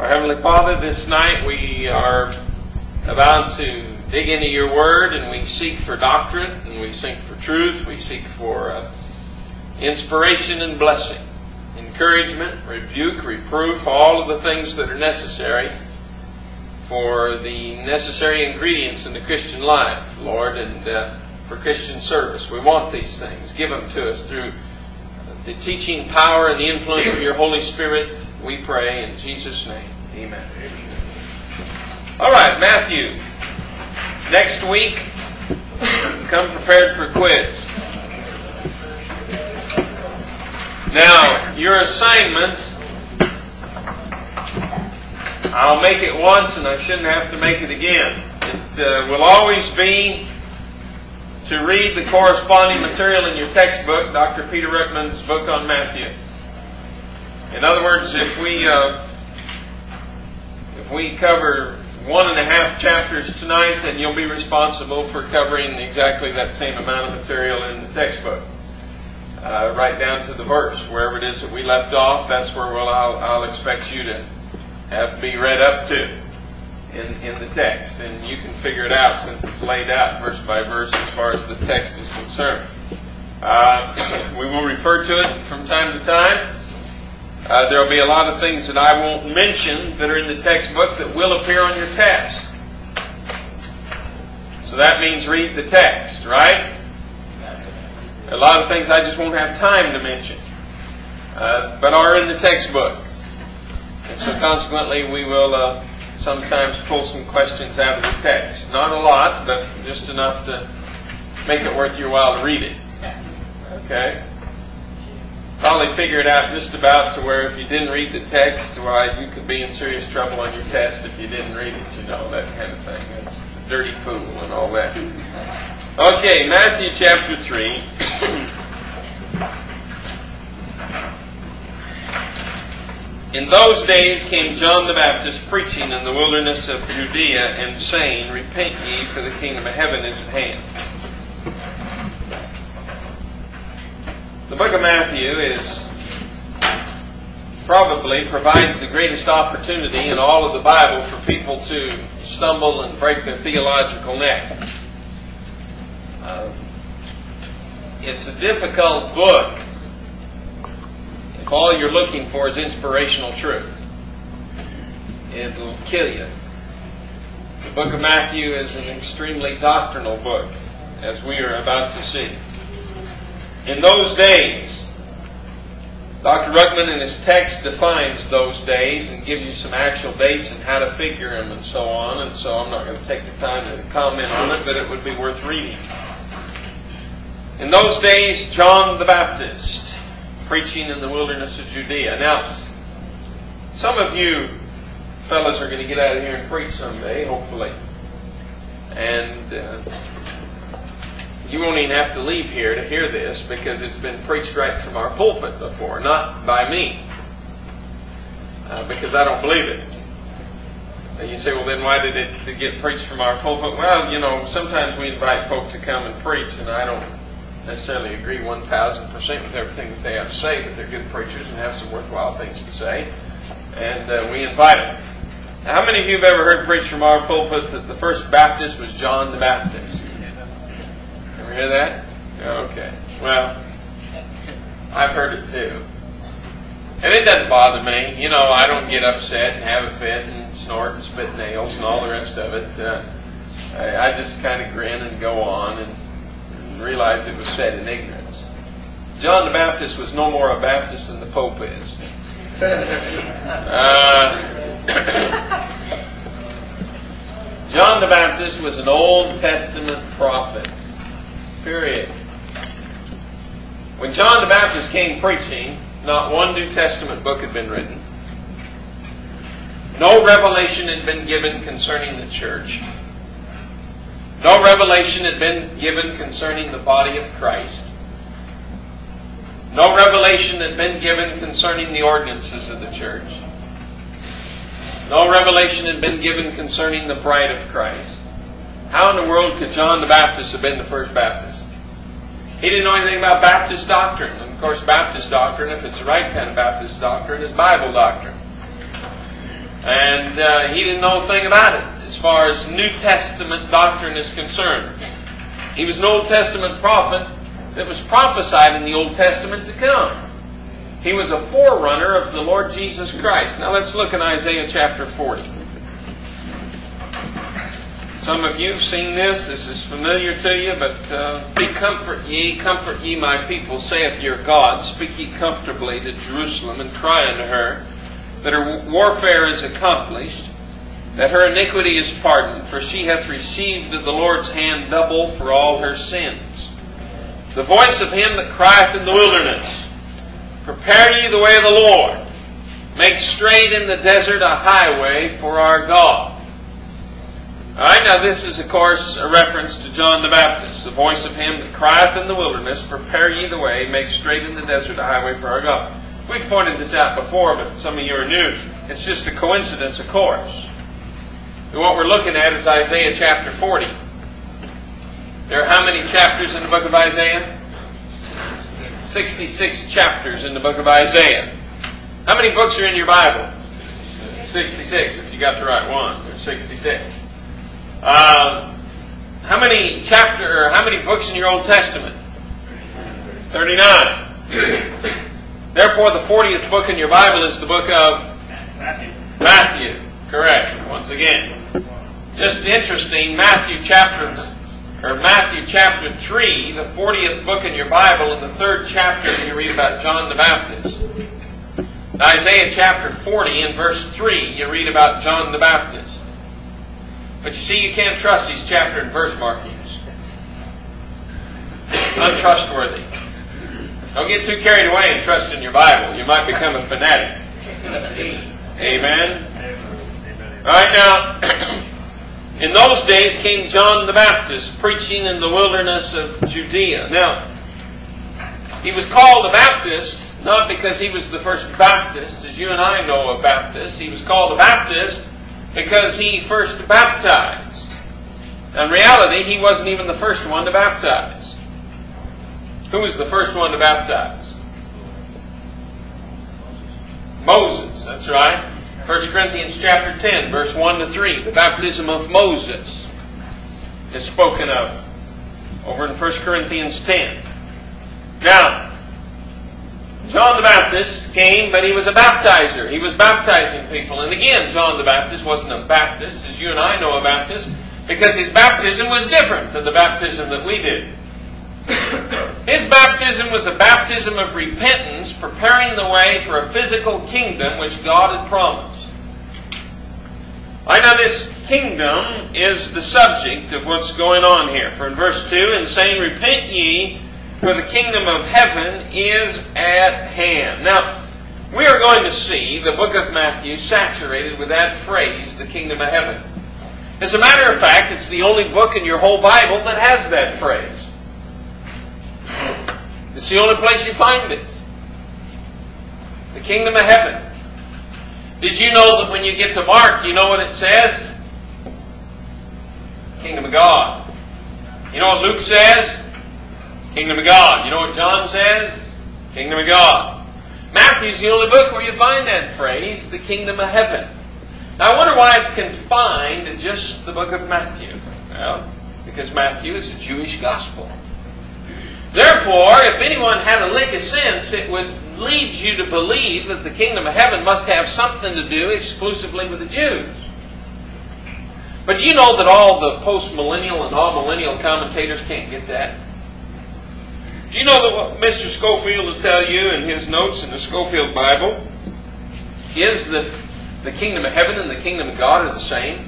Heavenly Father, this night we are about to dig into your Word, and we seek for doctrine, and we seek for truth, we seek for inspiration and blessing, encouragement, rebuke, reproof, all of the things that are necessary for the necessary ingredients in the Christian life, Lord, and for Christian service. We want these things. Give them to us through the teaching power and the influence of your Holy Spirit, we pray in Jesus' name. Amen. All right, Matthew. Next week, come prepared for quiz. Now, your assignment, I'll make it once and I shouldn't have to make it again. It will always be to read the corresponding material in your textbook, Dr. Peter Ruckman's book on Matthew. In other words, if we cover 1.5 chapters tonight, then you'll be responsible for covering exactly that same amount of material in the textbook. Right down to the verse. Wherever it is that we left off, that's where I'll expect you to have to be read up to in the text. And you can figure it out since it's laid out verse by verse as far as the text is concerned. We will refer to it from time to time. There will be a lot of things that I won't mention that are in the textbook that will appear on your test. So that means read the text, right? A lot of things I just won't have time to mention, but are in the textbook. And so consequently we will sometimes pull some questions out of the text. Not a lot, but just enough to make it worth your while to read it. Okay? Probably figure it out just about to where if you didn't read the text, why you could be in serious trouble on your test if you didn't read it, you know, that kind of thing. That's the dirty pool and all that. Okay, Matthew chapter 3. In those days came John the Baptist preaching in the wilderness of Judea and saying, Repent ye, for the kingdom of heaven is at hand. The book of Matthew probably provides the greatest opportunity in all of the Bible for people to stumble and break their theological neck. It's a difficult book if all you're looking for is inspirational truth. It'll kill you. The book of Matthew is an extremely doctrinal book, as we are about to see. In those days, Dr. Ruckman in his text defines those days and gives you some actual dates and how to figure them and so on. And so I'm not going to take the time to comment on it, but it would be worth reading. In those days, John the Baptist, preaching in the wilderness of Judea. Now, some of you fellas are going to get out of here and preach someday, hopefully. And you won't even have to leave here to hear this because it's been preached right from our pulpit before, not by me. Because I don't believe it. And you say, well then why did it get preached from our pulpit? Well, you know, sometimes we invite folk to come and preach and I don't necessarily agree 1,000% with everything that they have to say, but they're good preachers and have some worthwhile things to say. And we invite them. Now, how many of you have ever heard preached from our pulpit that the first Baptist was John the Baptist? Ever hear that? Okay. Well, I've heard it too. And it doesn't bother me. You know, I don't get upset and have a fit and snort and spit nails and all the rest of it. I just kind of grin and go on and realize it was said in ignorance. John the Baptist was no more a Baptist than the Pope is. John the Baptist was an Old Testament prophet. Period. When John the Baptist came preaching, not one New Testament book had been written. No revelation had been given concerning the church. No revelation had been given concerning the body of Christ. No revelation had been given concerning the ordinances of the church. No revelation had been given concerning the bride of Christ. How in the world could John the Baptist have been the first Baptist? He didn't know anything about Baptist doctrine. And of course, Baptist doctrine, if it's the right kind of Baptist doctrine, is Bible doctrine. And And he didn't know a thing about it as far as New Testament doctrine is concerned. He was an Old Testament prophet that was prophesied in the Old Testament to come. He was a forerunner of the Lord Jesus Christ. Now let's look at Isaiah chapter 40. Some of you have seen this. This is familiar to you, but comfort ye, my people, saith your God. Speak ye comfortably to Jerusalem, and cry unto her that her warfare is accomplished, that her iniquity is pardoned, for she hath received of the Lord's hand double for all her sins. The voice of him that crieth in the wilderness, prepare ye the way of the Lord, make straight in the desert a highway for our God. Alright, now this is of course a reference to John the Baptist. The voice of him that crieth in the wilderness, prepare ye the way, make straight in the desert a highway for our God. We've pointed this out before, but some of you are new. It's just a coincidence, of course. And what we're looking at is Isaiah chapter 40. There are how many chapters in the book of Isaiah? 66 chapters in the book of Isaiah. How many books are in your Bible? 66, if you got the right one. There's 66. How many books in your Old Testament? 39. Therefore, the 40th book in your Bible is the book of Matthew. Correct. Once again. Just interesting, Matthew chapter 3, the 40th book in your Bible, in the 3rd chapter you read about John the Baptist. In Isaiah chapter 40 in verse 3 you read about John the Baptist. But you see, you can't trust these chapter and verse markings. Untrustworthy. Don't get too carried away and trust in your Bible. You might become a fanatic. Amen? Alright, now, in those days came John the Baptist preaching in the wilderness of Judea. Now, he was called a Baptist not because he was the first Baptist, as you and I know of Baptists. He was called a Baptist because he first baptized. Now, in reality, he wasn't even the first one to baptize. Who was the first one to baptize? Moses, that's right. 1 Corinthians chapter 10, verse 1 to 3. The baptism of Moses is spoken of over in 1 Corinthians 10. Now, John the Baptist came, but he was a baptizer. He was baptizing people. And again, John the Baptist wasn't a Baptist, as you and I know a Baptist, because his baptism was different than the baptism that we did. His baptism was a baptism of repentance, preparing the way for a physical kingdom which God had promised. I know this kingdom is the subject of what's going on here. For in verse 2, in saying, repent ye, for the kingdom of heaven is at hand. Now, we are going to see the book of Matthew saturated with that phrase, the kingdom of heaven. As a matter of fact, it's the only book in your whole Bible that has that phrase. It's the only place you find it. The kingdom of heaven. Did you know that when you get to Mark, you know what it says? Kingdom of God. You know what Luke says? Kingdom of God. You know what John says? Kingdom of God. Matthew's the only book where you find that phrase, the kingdom of heaven. Now I wonder why it's confined to just the book of Matthew. Well, because Matthew is a Jewish gospel. Therefore, if anyone had a lick of sense, it would lead you to believe that the kingdom of heaven must have something to do exclusively with the Jews. But you know that all the post-millennial and all-millennial commentators can't get that. Do you know that what Mr. Scofield will tell you in his notes in the Scofield Bible is that the kingdom of heaven and the kingdom of God are the same?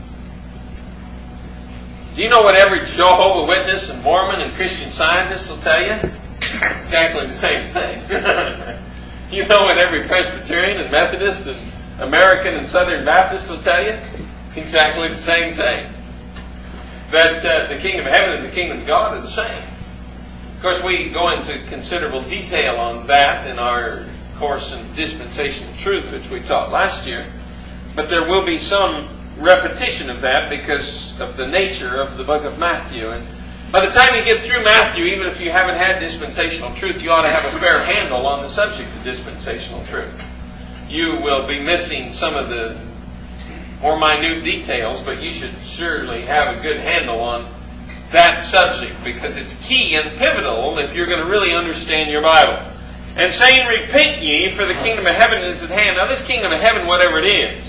Do you know what every Jehovah's Witness and Mormon and Christian Scientist will tell you? Exactly the same thing. You know what every Presbyterian and Methodist and American and Southern Baptist will tell you? Exactly the same thing. That the kingdom of heaven and the kingdom of God are the same. Of course, we go into considerable detail on that in our course in Dispensational Truth, which we taught last year. But there will be some repetition of that because of the nature of the book of Matthew. And by the time you get through Matthew, even if you haven't had dispensational truth, you ought to have a fair handle on the subject of dispensational truth. You will be missing some of the more minute details, but you should surely have a good handle on that subject, because it's key and pivotal if you're going to really understand your Bible. And saying, repent ye, for the kingdom of heaven is at hand. Now this kingdom of heaven, whatever it is,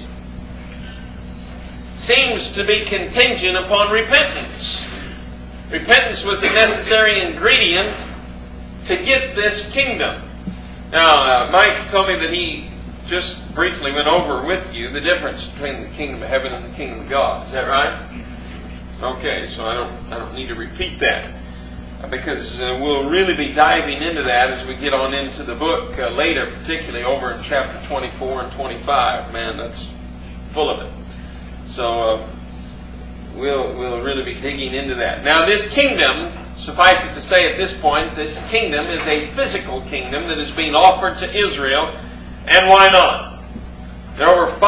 seems to be contingent upon repentance. Repentance was a necessary ingredient to get this kingdom. Now, Mike told me that he just briefly went over with you the difference between the kingdom of heaven and the kingdom of God. Is that right? Okay, so I don't need to repeat that, because we'll really be diving into that as we get on into the book later, particularly over in chapter 24 and 25. Man, that's full of it. So we'll really be digging into that. Now, this kingdom, suffice it to say at this point, this kingdom is a physical kingdom that is being offered to Israel. And why not? There are over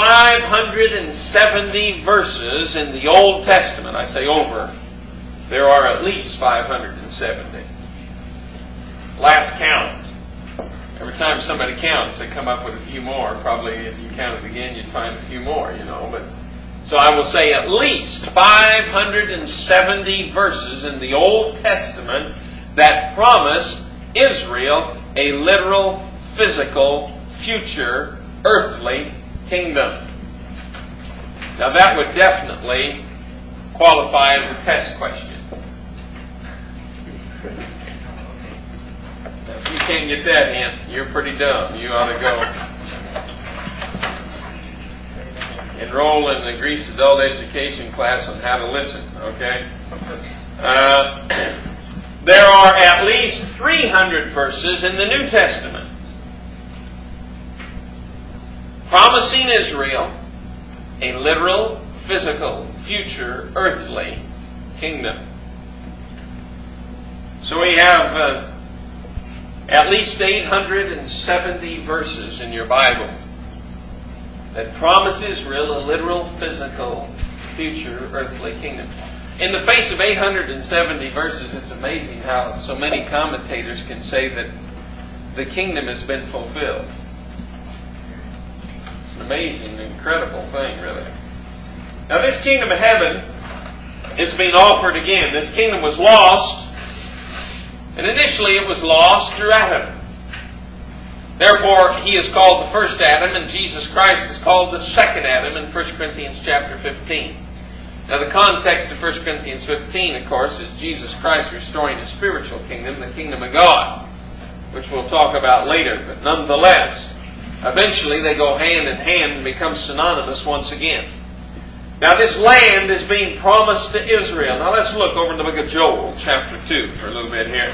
570 verses in the Old Testament. I say over. There are at least 570. Last count. Every time somebody counts, they come up with a few more. Probably if you counted again, you'd find a few more, But so I will say at least 570 verses in the Old Testament that promise Israel a literal, physical, future, earthly kingdom. Now that would definitely qualify as a test question. Now, if you can't get that hint, you're pretty dumb. You ought to go enroll in the Greece adult education class on how to listen, okay? There are at least 300 verses in the New Testament promising Israel a literal, physical, future, earthly kingdom. So we have at least 870 verses in your Bible that promise Israel a literal, physical, future, earthly kingdom. In the face of 870 verses, it's amazing how so many commentators can say that the kingdom has been fulfilled. It's an amazing, incredible thing, really. Now, this kingdom of heaven is being offered again. This kingdom was lost, and initially it was lost through Adam. Therefore, he is called the first Adam, and Jesus Christ is called the second Adam in 1 Corinthians chapter 15. Now, the context of 1 Corinthians 15, of course, is Jesus Christ restoring His spiritual kingdom, the kingdom of God, which we'll talk about later. But nonetheless, eventually they go hand in hand and become synonymous once again. Now, this land is being promised to Israel. Now, let's look over in the book of Joel, chapter 2, for a little bit here.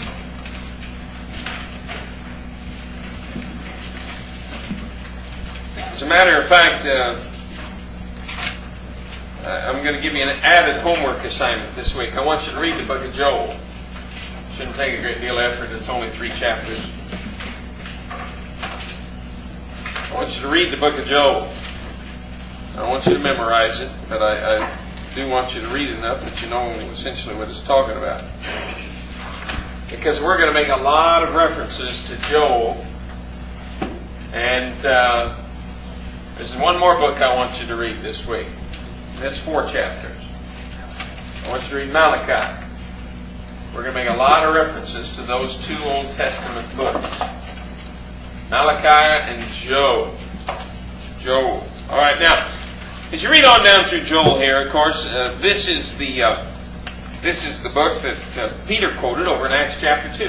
As a matter of fact, I'm going to give you an added homework assignment this week. I want you to read the book of Joel. Shouldn't take a great deal of effort. It's only 3 chapters. I want you to read the book of Joel. I don't want you to memorize it, but I do want you to read enough that you know essentially what it's talking about. Because we're going to make a lot of references to Joel. And there's one more book I want you to read this week. That's 4 chapters. I want you to read Malachi. We're going to make a lot of references to those 2 Old Testament books. Malachi and Joel. All right, now, as you read on down through Joel here, of course, this is the book that Peter quoted over in Acts chapter 2.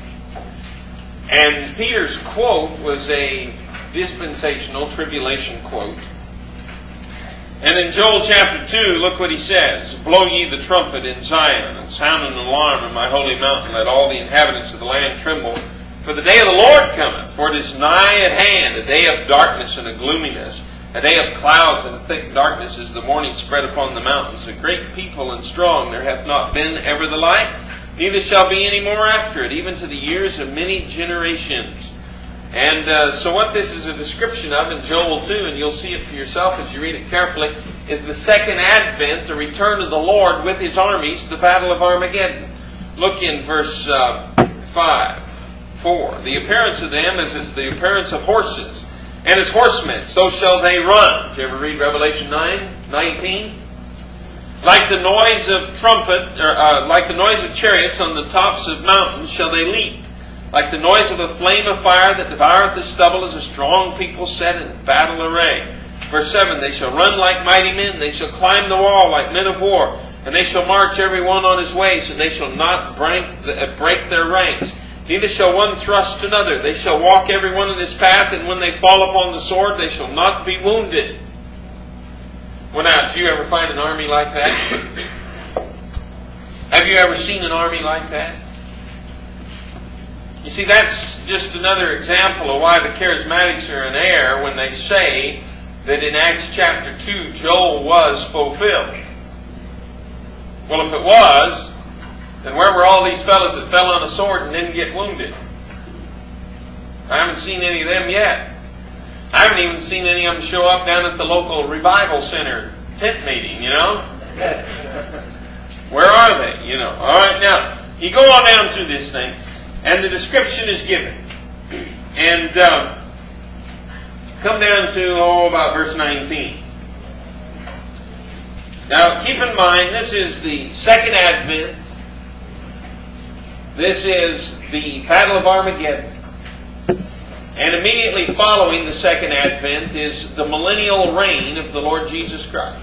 And Peter's quote was a dispensational tribulation quote. And in Joel chapter 2, look what he says. Blow ye the trumpet in Zion, and sound an alarm in my holy mountain. Let all the inhabitants of the land tremble. For the day of the Lord cometh, for it is nigh at hand, a day of darkness and a gloominess, a day of clouds and a thick darkness, as the morning spread upon the mountains. A great people and strong, there hath not been ever the like, neither shall be any more after it, even to the years of many generations. And so what this is a description of in Joel 2, and you'll see it for yourself as you read it carefully, is the second advent, the return of the Lord with His armies, the battle of Armageddon. Look in verse 4. The appearance of them is as the appearance of horses, and his horsemen, so shall they run. Did you ever read Revelation 9:19? Like the noise of like the noise of chariots on the tops of mountains shall they leap. Like the noise of a flame of fire that devoureth the stubble, as a strong people set in battle array. Verse 7, they shall run like mighty men, they shall climb the wall like men of war, and they shall march every one on his ways, and they shall not break their ranks. Neither shall one thrust another. They shall walk every one in his path, and when they fall upon the sword, they shall not be wounded. Well now, did you ever find an army like that? Have you ever seen an army like that? You see, that's just another example of why the charismatics are in error when they say that in Acts chapter 2, Joel was fulfilled. Well, if it was, then where were all these fellows that fell on a sword and didn't get wounded? I haven't seen any of them yet. I haven't even seen any of them show up down at the local revival center tent meeting, you know? Where are they, you know? All right, now, you go on down through this thing, and the description is given. And come down to, about verse 19. Now, keep in mind, this is the second advent. This is the Battle of Armageddon. And immediately following the second advent is the millennial reign of the Lord Jesus Christ.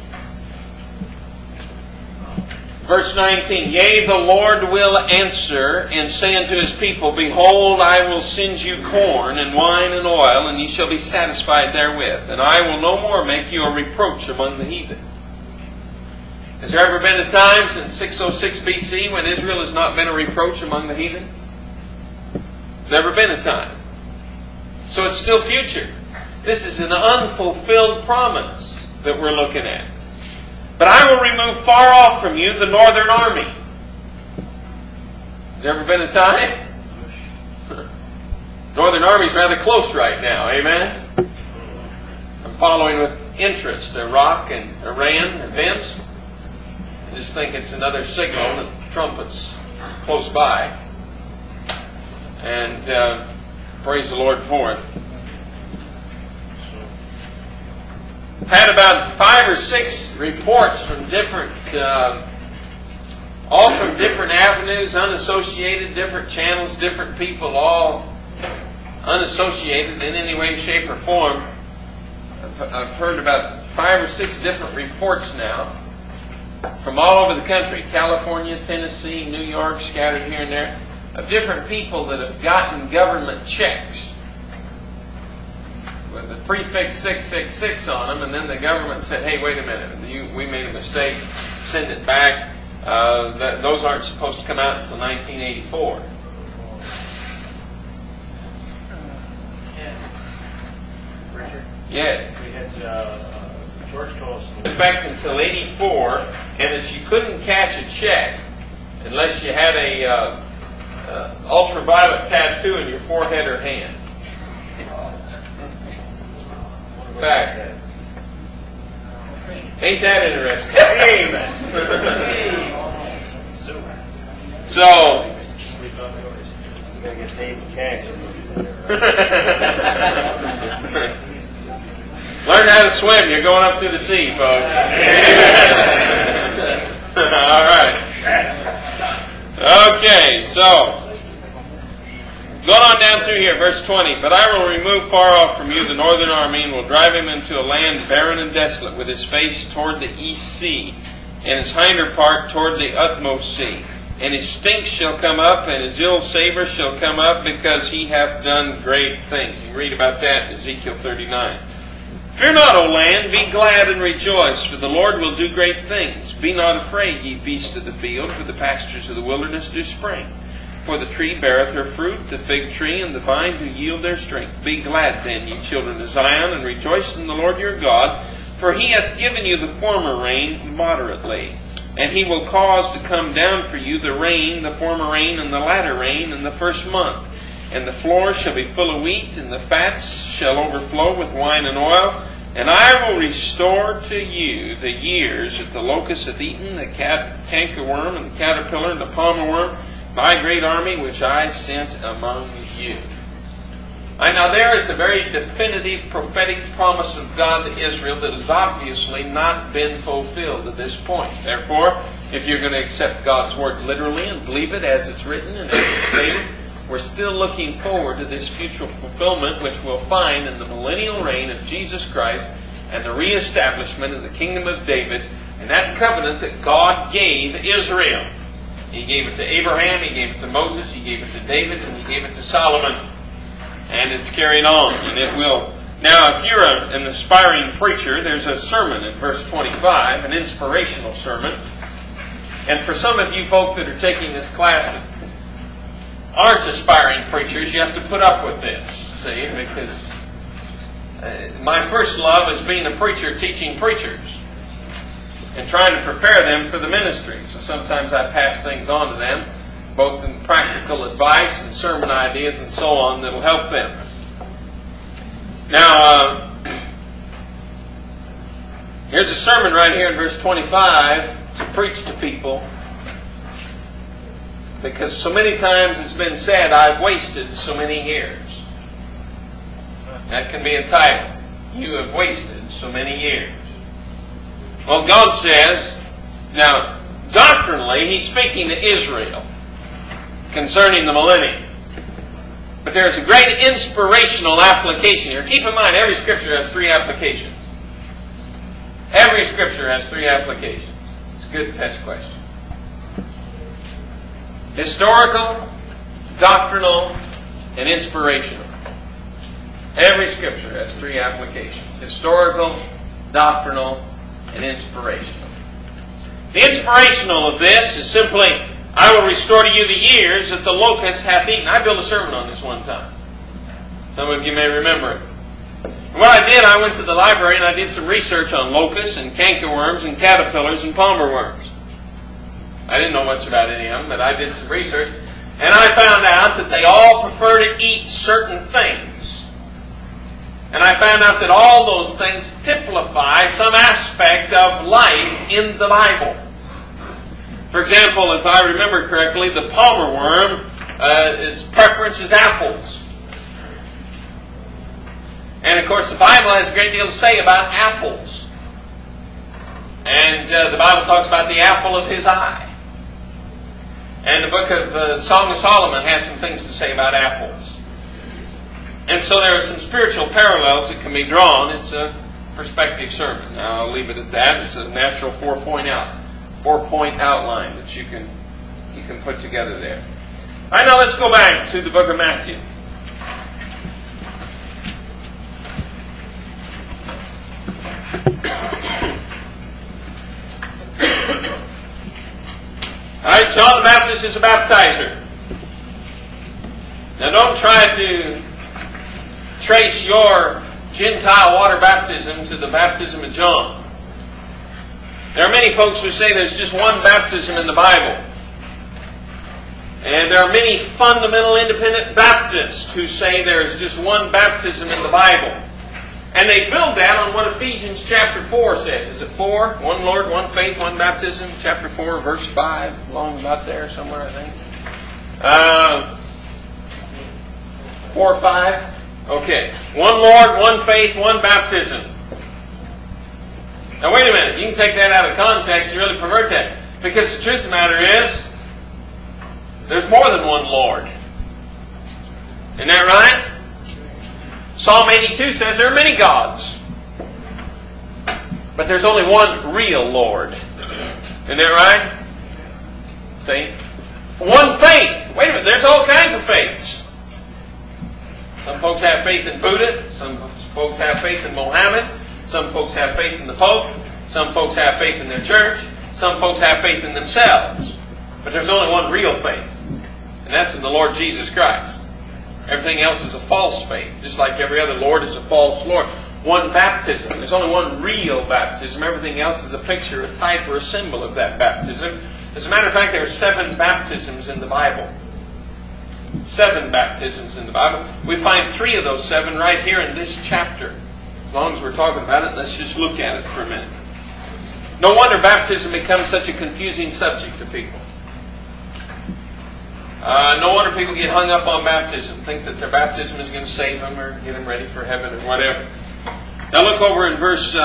Verse 19, yea, the Lord will answer and say unto His people, behold, I will send you corn and wine and oil, and ye shall be satisfied therewith. And I will no more make you a reproach among the heathen. Has there ever been a time since 606 BC when Israel has not been a reproach among the heathen? There's never been a time. So it's still future. This is an unfulfilled promise that we're looking at. But I will remove far off from you the northern army. Has there ever been a time? Northern army is rather close right now, amen? I'm following with interest Iraq and Iran events. I just think it's another signal that trumpets close by. And praise the Lord for it. Had about 5 or 6 reports from different, all from different avenues, unassociated, different channels, different people, all unassociated in any way, shape, or form. I've heard about 5 or 6 different reports now from all over the country, California, Tennessee, New York, scattered here and there, of different people that have gotten government checks with the prefix 666 on them, and then the government said, hey, wait a minute, we made a mistake, send it back. Those aren't supposed to come out until 1984. Richard? Yes. We had George told us. Back until 84, and that you couldn't cash a check unless you had a ultraviolet tattoo in your forehead or hand. Fact. Ain't that interesting? Amen. So, gotta get paid in cash. learn how to swim. You're going up to the sea, folks. All right. Okay, so going on down through here, verse 20. But I will remove far off from you the northern army, and will drive him into a land barren and desolate, with his face toward the east sea, and his hinder part toward the utmost sea. And his stink shall come up, and his ill savor shall come up, because he hath done great things. You can read about that in Ezekiel 39. Fear not, O land, be glad and rejoice, for the Lord will do great things. Be not afraid, ye beasts of the field, for the pastures of the wilderness do spring. For the tree beareth her fruit, the fig tree and the vine do yield their strength. Be glad then, ye children of Zion, and rejoice in the Lord your God, for He hath given you the former rain moderately. And He will cause to come down for you the rain, the former rain, and the latter rain in the first month. And the floor shall be full of wheat, and the fats shall overflow with wine and oil. And I will restore to you the years that the locust hath eaten, the cankerworm, and the caterpillar, and the palmer worm, my great army which I sent among you. Now there is a very definitive prophetic promise of God to Israel that has obviously not been fulfilled at this point. Therefore, if you're going to accept God's Word literally and believe it as it's written and as it's stated, we're still looking forward to this future fulfillment which we'll find in the millennial reign of Jesus Christ and the reestablishment of the kingdom of David and that covenant that God gave Israel. He gave it to Abraham, He gave it to Moses, He gave it to David, and He gave it to Solomon. And it's carried on, and it will. Now, if you're an aspiring preacher, there's a sermon in verse 25, an inspirational sermon. And for some of you folk that are taking this class that aren't aspiring preachers, you have to put up with this, see, because my first love is being a preacher teaching preachers and trying to prepare them for the ministry. So sometimes I pass things on to them, both in practical advice and sermon ideas and so on that will help them. Now, here's a sermon right here in verse 25 to preach to people, because so many times it's been said, I've wasted so many years. That can be a title. You have wasted so many years. Well, God says, now, doctrinally, He's speaking to Israel concerning the millennium. But there's a great inspirational application here. Keep in mind, every Scripture has 3 applications. Every Scripture has 3 applications. It's a good test question. Historical, doctrinal, and inspirational. Every Scripture has 3 applications. Historical, doctrinal, and inspirational. The inspirational of this is simply, I will restore to you the years that the locust hath eaten. I built a sermon on this one time. Some of you may remember it. And what I did, I went to the library and I did some research on locusts and cankerworms and caterpillars and palmer worms. I didn't know much about any of them, but I did some research. And I found out that they all prefer to eat certain things. And I found out that all those things typify some aspect of life in the Bible. For example, if I remember correctly, the palmer worm, its preference is apples. And of course, the Bible has a great deal to say about apples. And the Bible talks about the apple of His eye. And the book of Song of Solomon has some things to say about apples. And so there are some spiritual parallels that can be drawn. It's a perspective sermon. Now I'll leave it at that. It's a natural 4-point outline that you can put together there. All right, now let's go back to the book of Matthew. All right, John the Baptist is a baptizer. Now don't try to trace your Gentile water baptism to the baptism of John. There are many folks who say there's just one baptism in the Bible. And there are many fundamental independent Baptists who say there's just one baptism in the Bible. And they build that on what Ephesians chapter 4 says. Is it 4? One Lord, one faith, one baptism. Chapter 4, verse 5. Along about there somewhere, I think. 4 or 5? Okay. One Lord, one faith, one baptism. Now wait a minute. You can take that out of context and really pervert that. Because the truth of the matter is, there's more than one Lord. Isn't that right? Psalm 82 says there are many gods. But there's only one real Lord. Isn't that right? See? One faith. Wait a minute. There's all kinds of faiths. Some folks have faith in Buddha. Some folks have faith in Mohammed. Some folks have faith in the Pope. Some folks have faith in their church. Some folks have faith in themselves. But there's only one real faith. And that's in the Lord Jesus Christ. Everything else is a false faith. Just like every other Lord is a false Lord. One baptism. There's only one real baptism. Everything else is a picture, a type, or a symbol of that baptism. As a matter of fact, there are 7 baptisms in the Bible. 7 baptisms in the Bible. We find 3 of those 7 right here in this chapter. As long as we're talking about it, let's just look at it for a minute. No wonder baptism becomes such a confusing subject to people. No wonder people get hung up on baptism, think that their baptism is going to save them or get them ready for heaven or whatever. Now look over in verse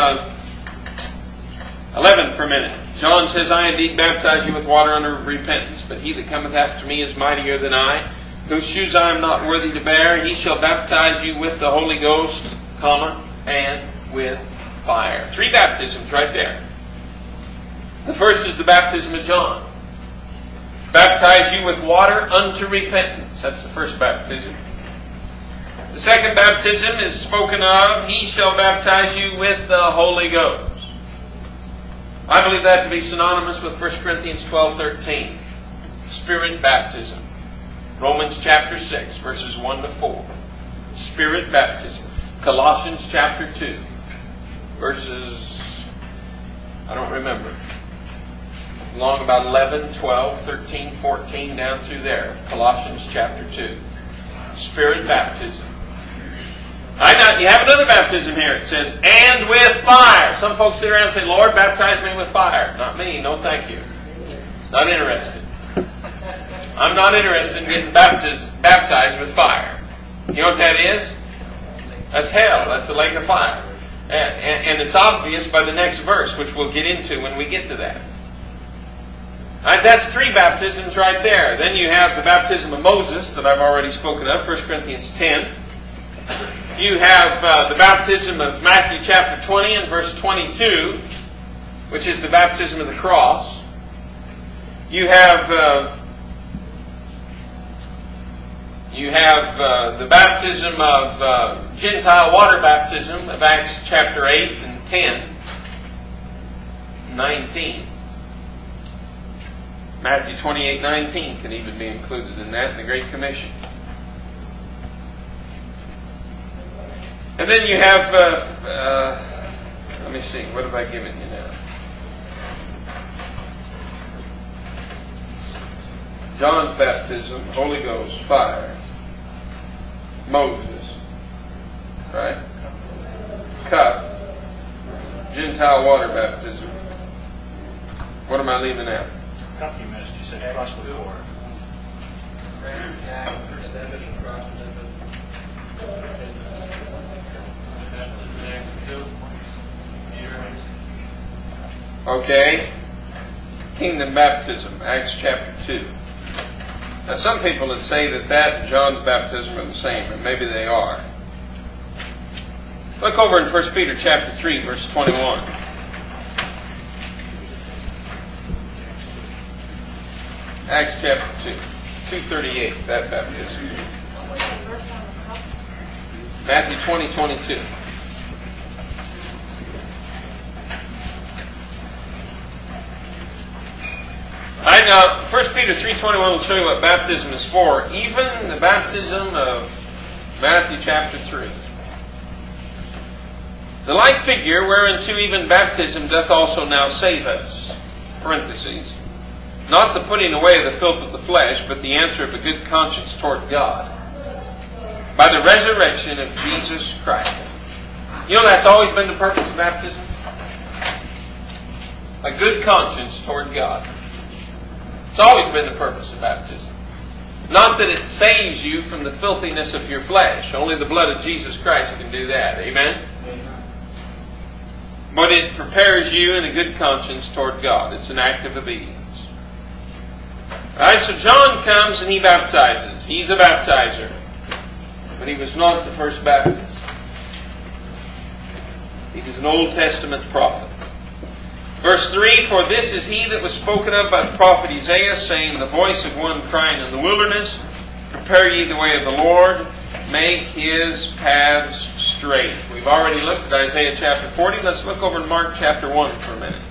11 for a minute. John says, I indeed baptize you with water unto repentance, but he that cometh after me is mightier than I, whose shoes I am not worthy to bear. He shall baptize you with the Holy Ghost, and with fire. 3 baptisms right there. The first is the baptism of John. Baptize you with water unto repentance. That's the first baptism. The second baptism is spoken of, he shall baptize you with the Holy Ghost. I believe that to be synonymous with 1 Corinthians 12:13. Spirit baptism. Romans chapter 6, verses 1 to 4. Spirit baptism. Colossians chapter 2, verses, I don't remember, along about 11, 12, 13, 14, down through there. Colossians chapter 2. Spirit baptism. You have another baptism here. It says, and with fire. Some folks sit around and say, Lord, baptize me with fire. Not me. No, thank you. Not interested. I'm not interested in getting baptized with fire. You know what that is? That's hell. That's the lake of fire. And it's obvious by the next verse, which we'll get into when we get to that. Right, that's 3 baptisms right there. Then you have the baptism of Moses that I've already spoken of, 1 Corinthians 10. You have the baptism of Matthew chapter 20 and verse 22, which is the baptism of the cross. You have the baptism of Gentile water baptism of Acts chapter 8 and 10, 19. Matthew 28:19 can even be included in that in the Great Commission. And then you have, let me see, what have I given you now? John's baptism, Holy Ghost, fire. Moses, right? Cup. Gentile water baptism. What am I leaving out? Cup you missed. You said cross before. Okay. Kingdom baptism, Acts chapter 2. Now some people would say that and John's baptism are the same, and maybe they are. Look over in 1 Peter chapter 3, verse 21. Acts chapter 2, 238, that baptism. Matthew 20:22. Alright, now 1 Peter 3:21 will show you what baptism is for. Even the baptism of Matthew chapter 3. The like figure whereunto even baptism doth also now save us. Parentheses. Not the putting away of the filth of the flesh, but the answer of a good conscience toward God. By the resurrection of Jesus Christ. You know that's always been the purpose of baptism? A good conscience toward God. It's always been the purpose of baptism. Not that it saves you from the filthiness of your flesh. Only the blood of Jesus Christ can do that. Amen? But it prepares you in a good conscience toward God. It's an act of obedience. Alright, so John comes and he baptizes. He's a baptizer. But he was not the first Baptist. He was an Old Testament prophet. Verse 3, for this is he that was spoken of by the prophet Isaiah, saying, the voice of one crying in the wilderness, prepare ye the way of the Lord, make his paths straight. We've already looked at Isaiah chapter 40. Let's look over in Mark chapter 1 for a minute.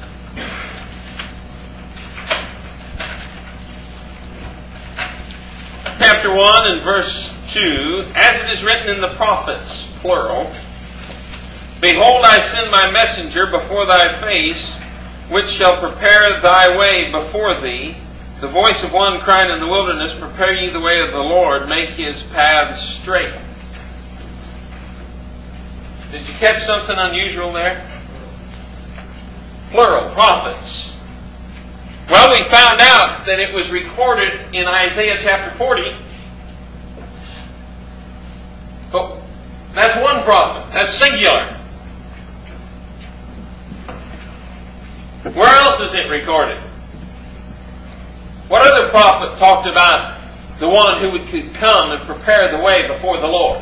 Chapter 1 and verse 2, as it is written in the prophets, plural, behold, I send my messenger before thy face, which shall prepare thy way before thee. The voice of one crying in the wilderness, prepare ye the way of the Lord, make his paths straight. Did you catch something unusual there? Plural, prophets. Well, we found out that it was recorded in Isaiah chapter 40. But that's one prophet. That's singular. Where else is it recorded? What other prophet talked about the one who could come and prepare the way before the Lord?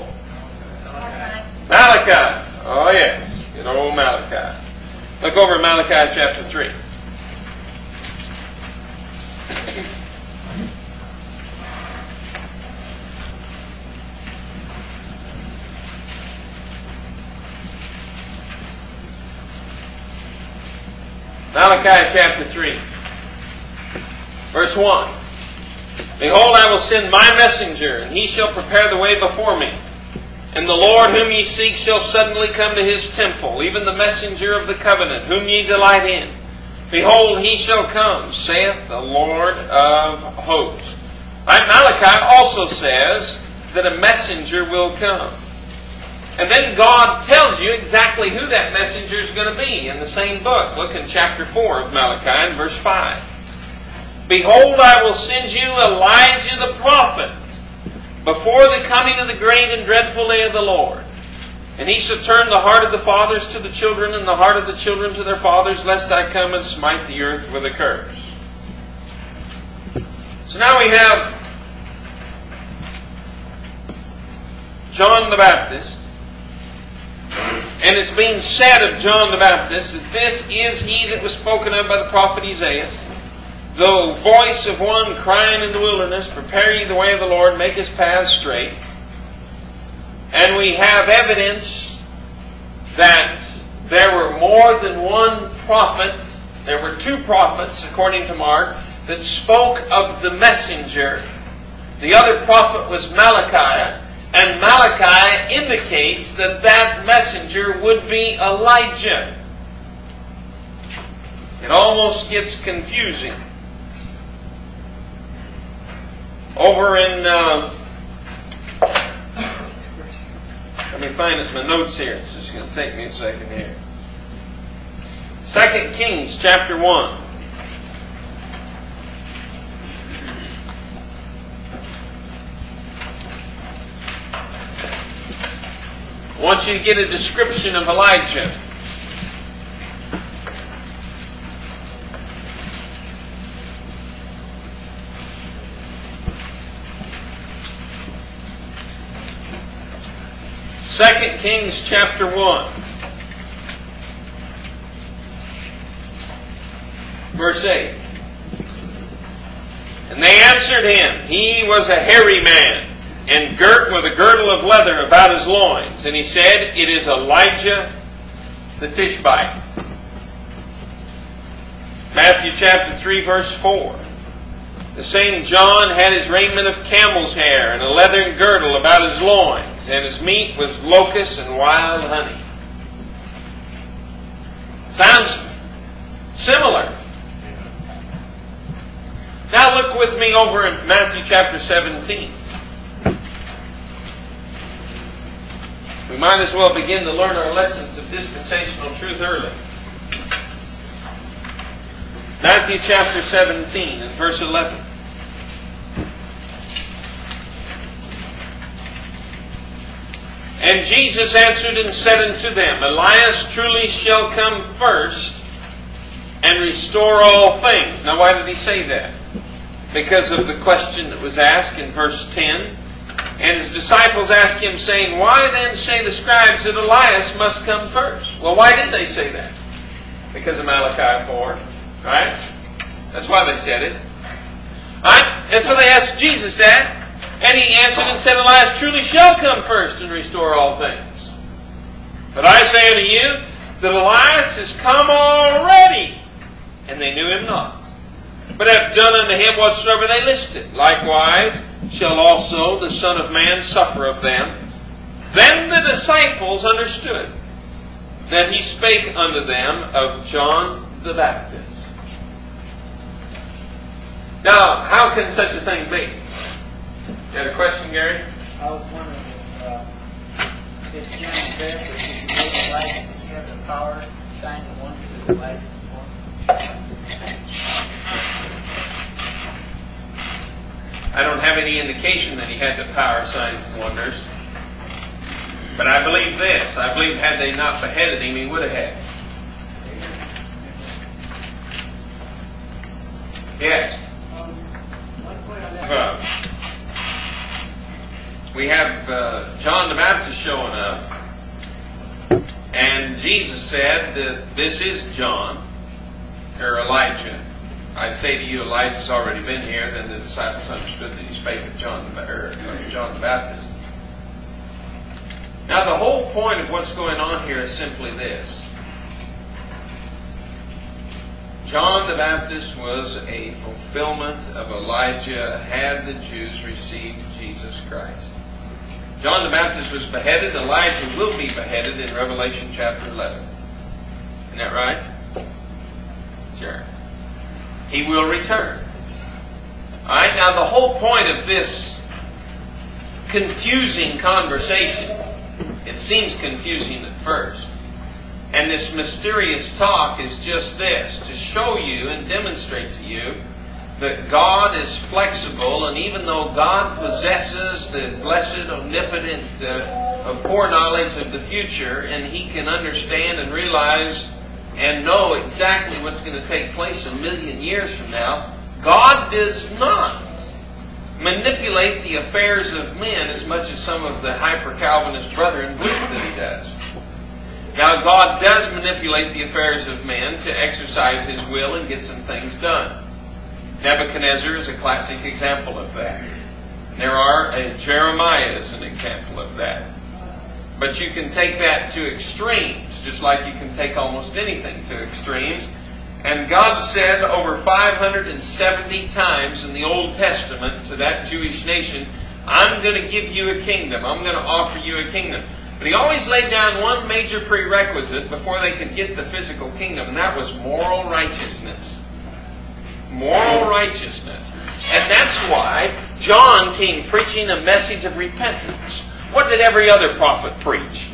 Malachi. Oh yes, good old Malachi. Look over at Malachi chapter 3. Malachi chapter 3, verse 1. Behold, I will send my messenger, and he shall prepare the way before me. And the Lord whom ye seek shall suddenly come to his temple, even the messenger of the covenant, whom ye delight in. Behold, he shall come, saith the Lord of hosts. Malachi also says that a messenger will come. And then God tells you exactly who that messenger is going to be in the same book. Look in chapter 4 of Malachi and verse 5. Behold, I will send you Elijah the prophet before the coming of the great and dreadful day of the Lord. And he shall turn the heart of the fathers to the children, and the heart of the children to their fathers, lest I come and smite the earth with a curse. So now we have John the Baptist. And it's being said of John the Baptist that this is he that was spoken of by the prophet Isaiah. The voice of one crying in the wilderness, prepare ye the way of the Lord, make his paths straight. And we have evidence that there were more than one prophet. There were two prophets, according to Mark, that spoke of the messenger. The other prophet was Malachi. And Malachi indicates that that messenger would be Elijah. It almost gets confusing. Over in, let me find it in my notes here. It's just going to take me a second here. 2 Kings chapter 1. I want you to get a description of Elijah. Second Kings chapter 1. Verse 8. And they answered him, he was a hairy man, and girt with a girdle of leather about his loins. And he said, it is Elijah the Tishbite. Matthew chapter 3 verse 4. The same John had his raiment of camel's hair, and a leathern girdle about his loins, and his meat was locusts and wild honey. Sounds similar. Now look with me over in Matthew chapter 17. We might as well begin to learn our lessons of dispensational truth early. Matthew chapter 17 and verse 11. And Jesus answered and said unto them, Elias truly shall come first and restore all things. Now why did he say that? Because of the question that was asked in verse 10. And his disciples asked him, saying, why then say the scribes that Elias must come first? Well, why did they say that? Because of Malachi 4. Right? That's why they said it. Right? And so they asked Jesus that. And he answered and said, Elias truly shall come first and restore all things. But I say unto you, that Elias is come already, and they knew him not, but have done unto him whatsoever they listed. Likewise shall also the Son of Man suffer of them. Then the disciples understood that he spake unto them of John the Baptist. Now, how can such a thing be? You had a question, Gary? I was wondering if John the Baptist, if you made Elijah, did you have the power, signs and wonders of Elijah before? I don't have any indication that he had the power, signs, and wonders. But I believe this. I believe had they not beheaded him, he would have had. Yes. One point on that. We have John the Baptist showing up. And Jesus said that this is John, or Elijah. I say to you, Elijah's already been here. Then the disciples understood that he spake of John the Baptist. Now the whole point of what's going on here is simply this. John the Baptist was a fulfillment of Elijah had the Jews received Jesus Christ. John the Baptist was beheaded. Elijah will be beheaded in Revelation chapter 11. Isn't that right? Sure. He will return. Alright, now the whole point of this confusing conversation, it seems confusing at first, and this mysterious talk is just this, to show you and demonstrate to you that God is flexible, and even though God possesses the blessed, omnipotent foreknowledge of the future, and He can understand and realize and know exactly what's going to take place a million years from now, God does not manipulate the affairs of men as much as some of the hyper-Calvinist brethren believe that He does. Now, God does manipulate the affairs of men to exercise His will and get some things done. Nebuchadnezzar is a classic example of that. There are, Jeremiah is an example of that. But you can take that to extremes, just like you can take almost anything to extremes. And God said over 570 times in the Old Testament to that Jewish nation, I'm going to give you a kingdom. I'm going to offer you a kingdom. But He always laid down one major prerequisite before they could get the physical kingdom, and that was moral righteousness. Moral righteousness. And that's why John came preaching a message of repentance. What did every other prophet preach?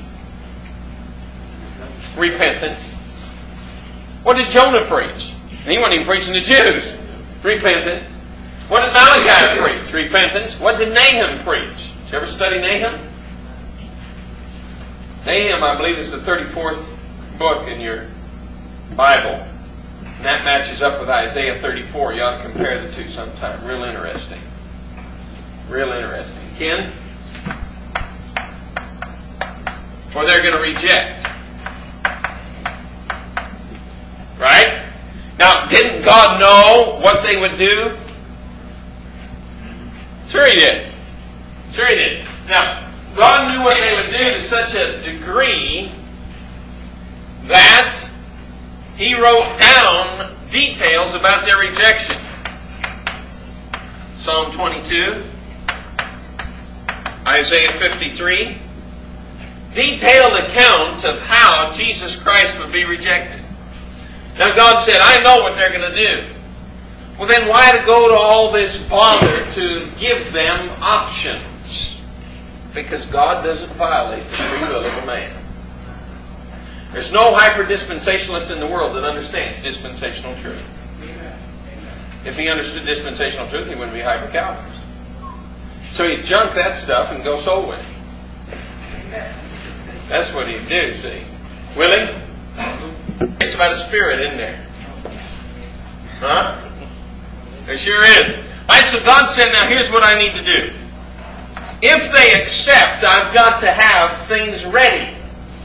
Repentance. What did Jonah preach? He wasn't even preaching to Jews. Repentance. What did Malachi preach? Repentance. What did Nahum preach? Did you ever study Nahum? Nahum, I believe, is the 34th book in your Bible. And that matches up with Isaiah 34. You ought to compare the two sometime. Real interesting. Real interesting. Ken? For they're going to reject. Right? Now, didn't God know what they would do? Sure He did. Sure He did. Now, God knew what they would do to such a degree that He wrote down details about their rejection. Psalm 22, Isaiah 53, detailed account of how Jesus Christ would be rejected. Now God said, I know what they're going to do. Well then why to go to all this bother to give them options? Because God doesn't violate the free will of a man. There's no hyper-dispensationalist in the world that understands dispensational truth. If he understood dispensational truth, he wouldn't be hyper-Calvinist. So he'd junk that stuff and go soul winning. That's what he'd do, see. Will he? It's about a spirit, isn't there? Huh? There sure is. Alright, so God said, now here's what I need to do. If they accept, I've got to have things ready.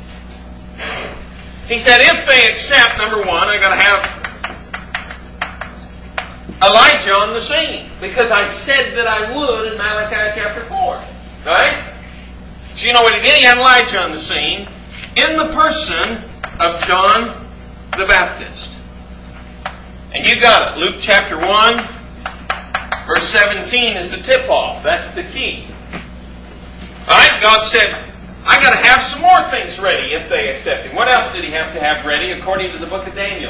He said, if they accept, number one, I've got to have Elijah on the scene. Because I said that I would in Malachi chapter 4. Right? So you know what he did? He had Elijah on the scene in the person of John the Baptist. And you got it. Luke chapter 1, verse 17 is the tip-off. That's the key. Alright, God said, I got to have some more things ready if they accept Him. What else did He have to have ready according to the book of Daniel?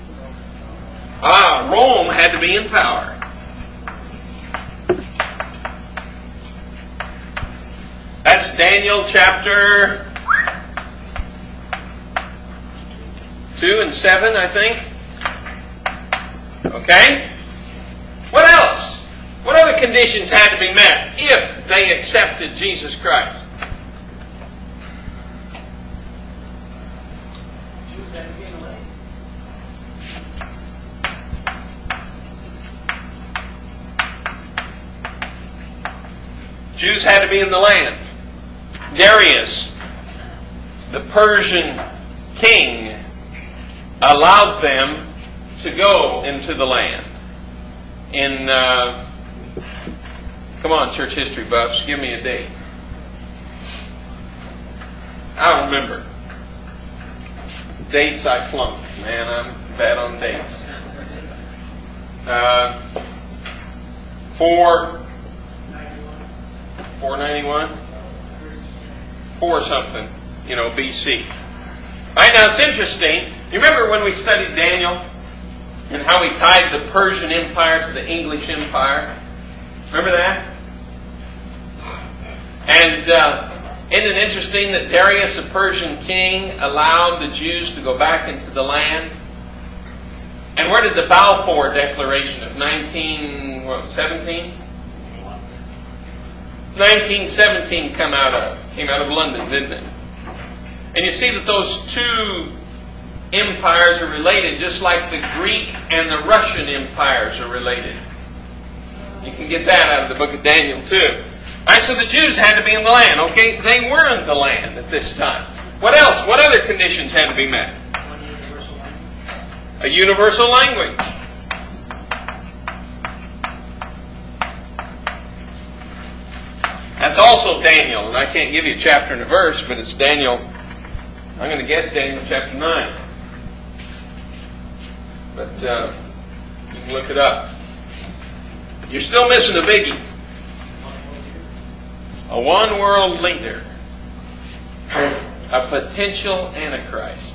Rome had to be in power. That's Daniel chapter 2 and 7, I think. Okay? What else? What other conditions had to be met if they accepted Jesus Christ? Jews had to be in the land. Jews had to be in the land. Darius, the Persian king, allowed them to go into the land. In, come on, church history buffs, give me a date. I don't remember. Dates I flunked. Man, I'm bad on dates. 491? 4 something, BC. Right, now it's interesting. You remember when we studied Daniel and how he tied the Persian Empire to the English Empire? Remember that? And isn't it interesting that Darius, the Persian king, allowed the Jews to go back into the land? And where did the Balfour Declaration of 1917? 1917 come out of? Came out of London, didn't it? And you see that those two empires are related, just like the Greek and the Russian empires are related. You can get that out of the book of Daniel too. Alright, so the Jews had to be in the land. Okay, they were in the land at this time. What else? What other conditions had to be met? One universal language. A universal language. That's also Daniel, and I can't give you a chapter and a verse, but it's Daniel. I'm going to guess Daniel chapter 9. But you can look it up. You're still missing a biggie. A one world leader. A potential Antichrist.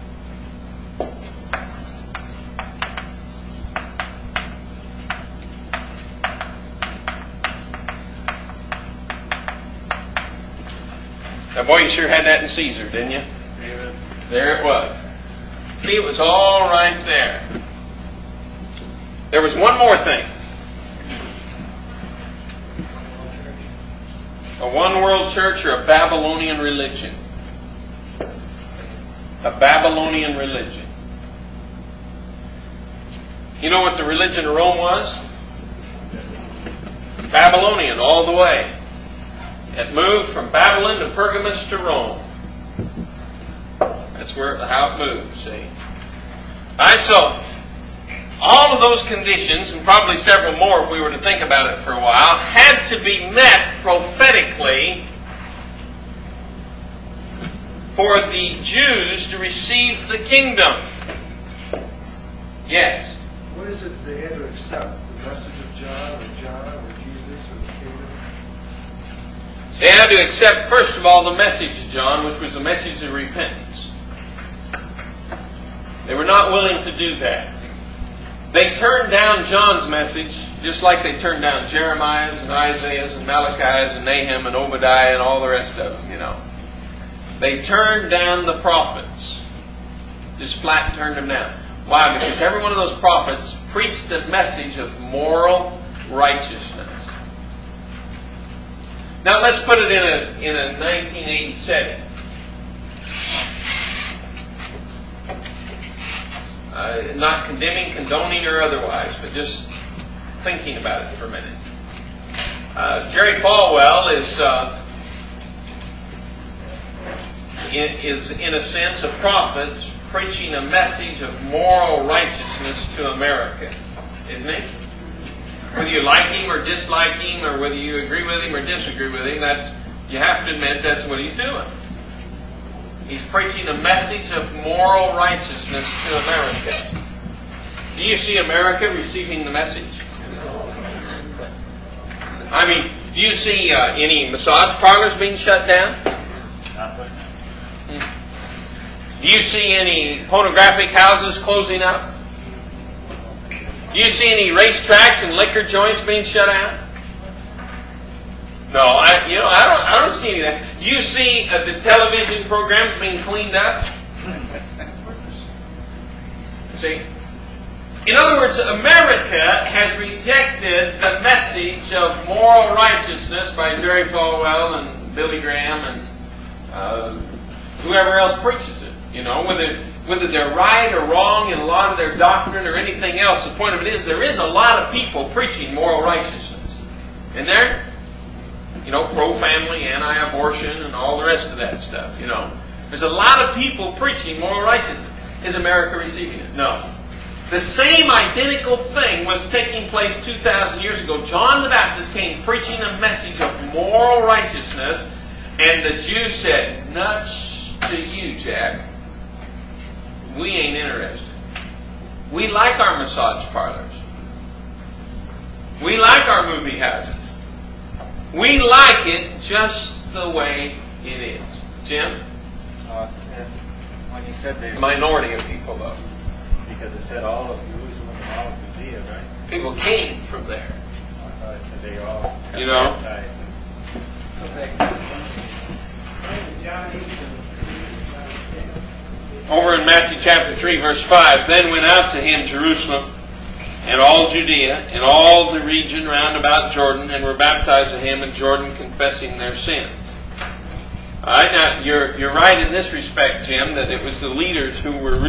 Now, boy, you sure had that in Caesar, didn't you? David. There it was. See, it was all right there. There was one more thing. A one-world church or a Babylonian religion. A Babylonian religion. You know what the religion of Rome was? Babylonian all the way. It moved from Babylon to Pergamus to Rome. That's how it moved, see. Alright, so all of those conditions, and probably several more if we were to think about it for a while, had to be met prophetically for the Jews to receive the kingdom. Yes? What is it they had to accept? The message of John or Jesus or the kingdom? They had to accept, first of all, the message of John, which was the message of repentance. They were not willing to do that. They turned down John's message, just like they turned down Jeremiah's and Isaiah's and Malachi's and Nahum and Obadiah and all the rest of them, They turned down the prophets. Just flat turned them down. Why? Because every one of those prophets preached a message of moral righteousness. Now let's put it in a 1980 setting. Not condemning, condoning, or otherwise, but just thinking about it for a minute. Jerry Falwell is in a sense a prophet preaching a message of moral righteousness to America, isn't he? Whether you like him or dislike him, or whether you agree with him or disagree with him, you have to admit that's what he's doing. He's preaching a message of moral righteousness to America. Do you see America receiving the message? I mean, do you see any massage parlors being shut down? Do you see any pornographic houses closing up? Do you see any racetracks and liquor joints being shut down? No, I don't see any of that. Do you see the television programs being cleaned up? See? In other words, America has rejected the message of moral righteousness by Jerry Falwell and Billy Graham and whoever else preaches it. You know, whether they're right or wrong in a lot of their doctrine or anything else, the point of it is there is a lot of people preaching moral righteousness. Isn't there? You know, pro-family, anti-abortion, and all the rest of that stuff, you know. There's a lot of people preaching moral righteousness. Is America receiving it? No. The same identical thing was taking place 2,000 years ago. John the Baptist came preaching a message of moral righteousness, and the Jews said, "Nuts to you, Jack. We ain't interested. We like our massage parlors. We like our movie houses. We like it just the way it is." Jim? When you said they... Minority of people, though. Because it said all of Jerusalem and all of Judea, right? People came from there. I thought it said they all... You know? Over in Matthew chapter 3, verse 5, "Then went out to him Jerusalem and all Judea and all the region round about Jordan, and were baptized of him in Jordan, confessing their sins." All right, now you're right in this respect, Jim, that it was the leaders who were.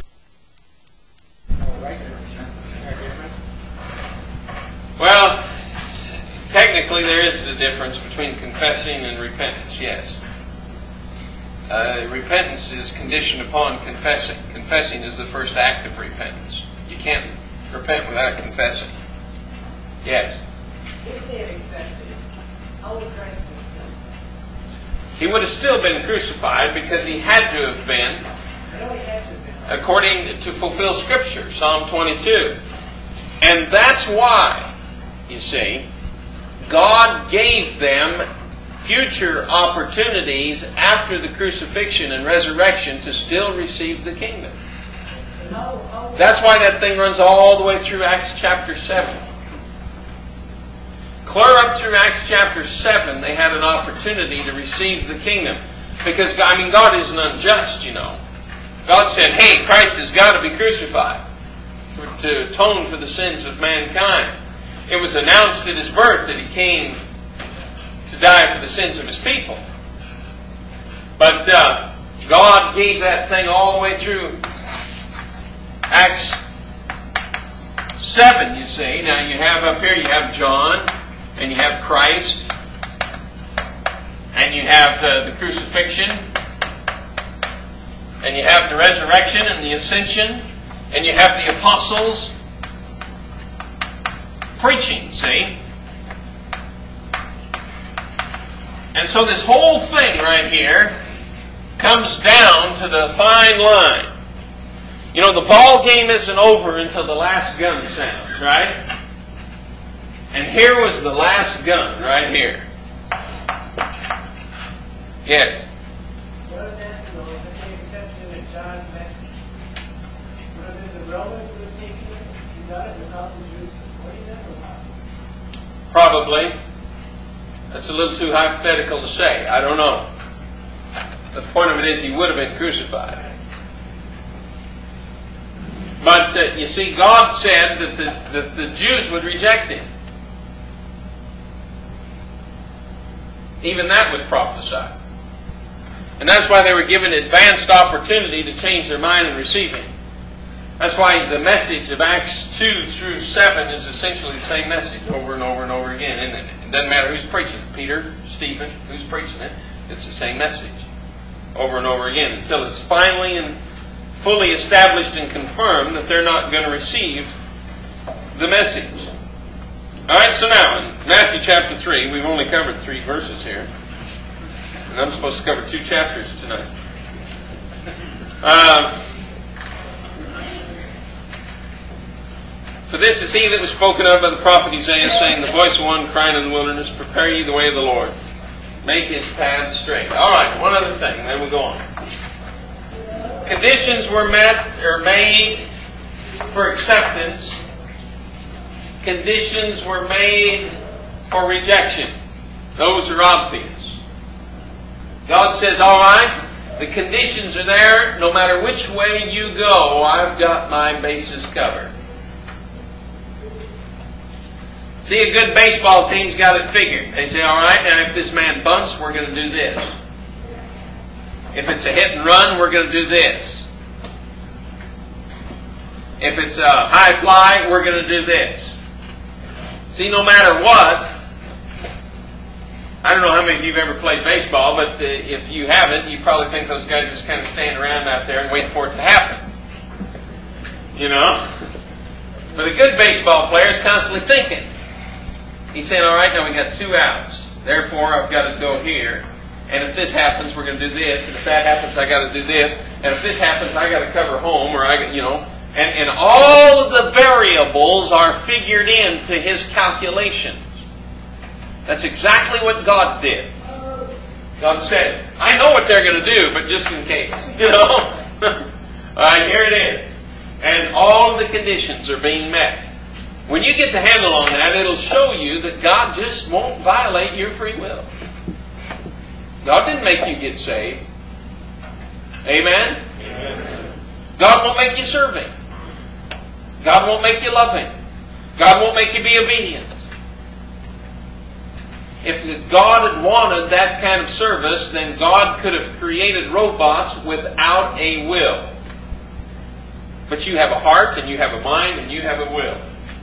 Well, technically there is a difference between confessing and repentance. Yes. Repentance is conditioned upon confessing. Confessing is the first act of repentance. You can't repent without confessing. Yes. If they had accepted it, how would Christ have done? He would have still been crucified because he had to have been, I know he had to have been. according to fulfill Scripture, Psalm 22. And that's why, you see, God gave them future opportunities after the crucifixion and resurrection to still receive the kingdom. That's why that thing runs all the way through Acts chapter 7. Clear up through Acts chapter 7, they had an opportunity to receive the kingdom. Because, God isn't unjust, you know. God said, hey, Christ has got to be crucified to atone for the sins of mankind. It was announced at his birth that he came to die for the sins of his people. But God gave that thing all the way through Acts 7, you see. Now you have up here, you have John, and you have Christ, and you have the crucifixion, and you have the resurrection and the ascension, and you have the apostles preaching, see? And so this whole thing right here comes down to the fine line. You know, the ball game isn't over until the last gun sounds, right? And here was the last gun right here. Yes? What I was asking though is if they accepted it, John's message, would have been the Romans would have taken it, you got it without the Jews supporting them or not? Probably. That's a little too hypothetical to say. I don't know. The point of it is he would have been crucified. But you see, God said that the Jews would reject him. Even that was prophesied. And that's why they were given advanced opportunity to change their mind and receive him. That's why the message of Acts 2 through 7 is essentially the same message over and over and over again, isn't it? It doesn't matter who's preaching it. Peter, Stephen, who's preaching it. It's the same message over and over again until it's finally and fully established and confirmed that they're not going to receive the message. Alright, so now in Matthew chapter 3, we've only covered 3 verses here. And I'm supposed to cover 2 chapters tonight. For this is he that was spoken of by the prophet Isaiah, saying, the voice of one crying in the wilderness, prepare ye the way of the Lord. Make his path straight. Alright, one other thing, then we'll go on. Conditions were met or made for acceptance. Conditions were made for rejection. Those are obvious. God says, alright, the conditions are there. No matter which way you go, I've got my bases covered. See, a good baseball team's got it figured. They say, all right, now if this man bunts, we're going to do this. If it's a hit and run, we're going to do this. If it's a high fly, we're going to do this. See, no matter what, I don't know how many of you have ever played baseball, but if you haven't, you probably think those guys just kind of stand around out there and wait for it to happen. You know? But a good baseball player is constantly thinking. He's saying, all right, now we got 2 outs. Therefore, I've got to go here. And if this happens, we're going to do this. And if that happens, I got to do this. And if this happens, I got to cover home, or And all of the variables are figured into his calculations. That's exactly what God did. God said, I know what they're going to do, but just in case. All right, here it is. And all of the conditions are being met. When you get the handle on that, it'll show you that God just won't violate your free will. God didn't make you get saved. Amen? Amen. God won't make you serve Him. God won't make you love Him. God won't make you be obedient. If God had wanted that kind of service, then God could have created robots without a will. But you have a heart, and you have a mind, and you have a will.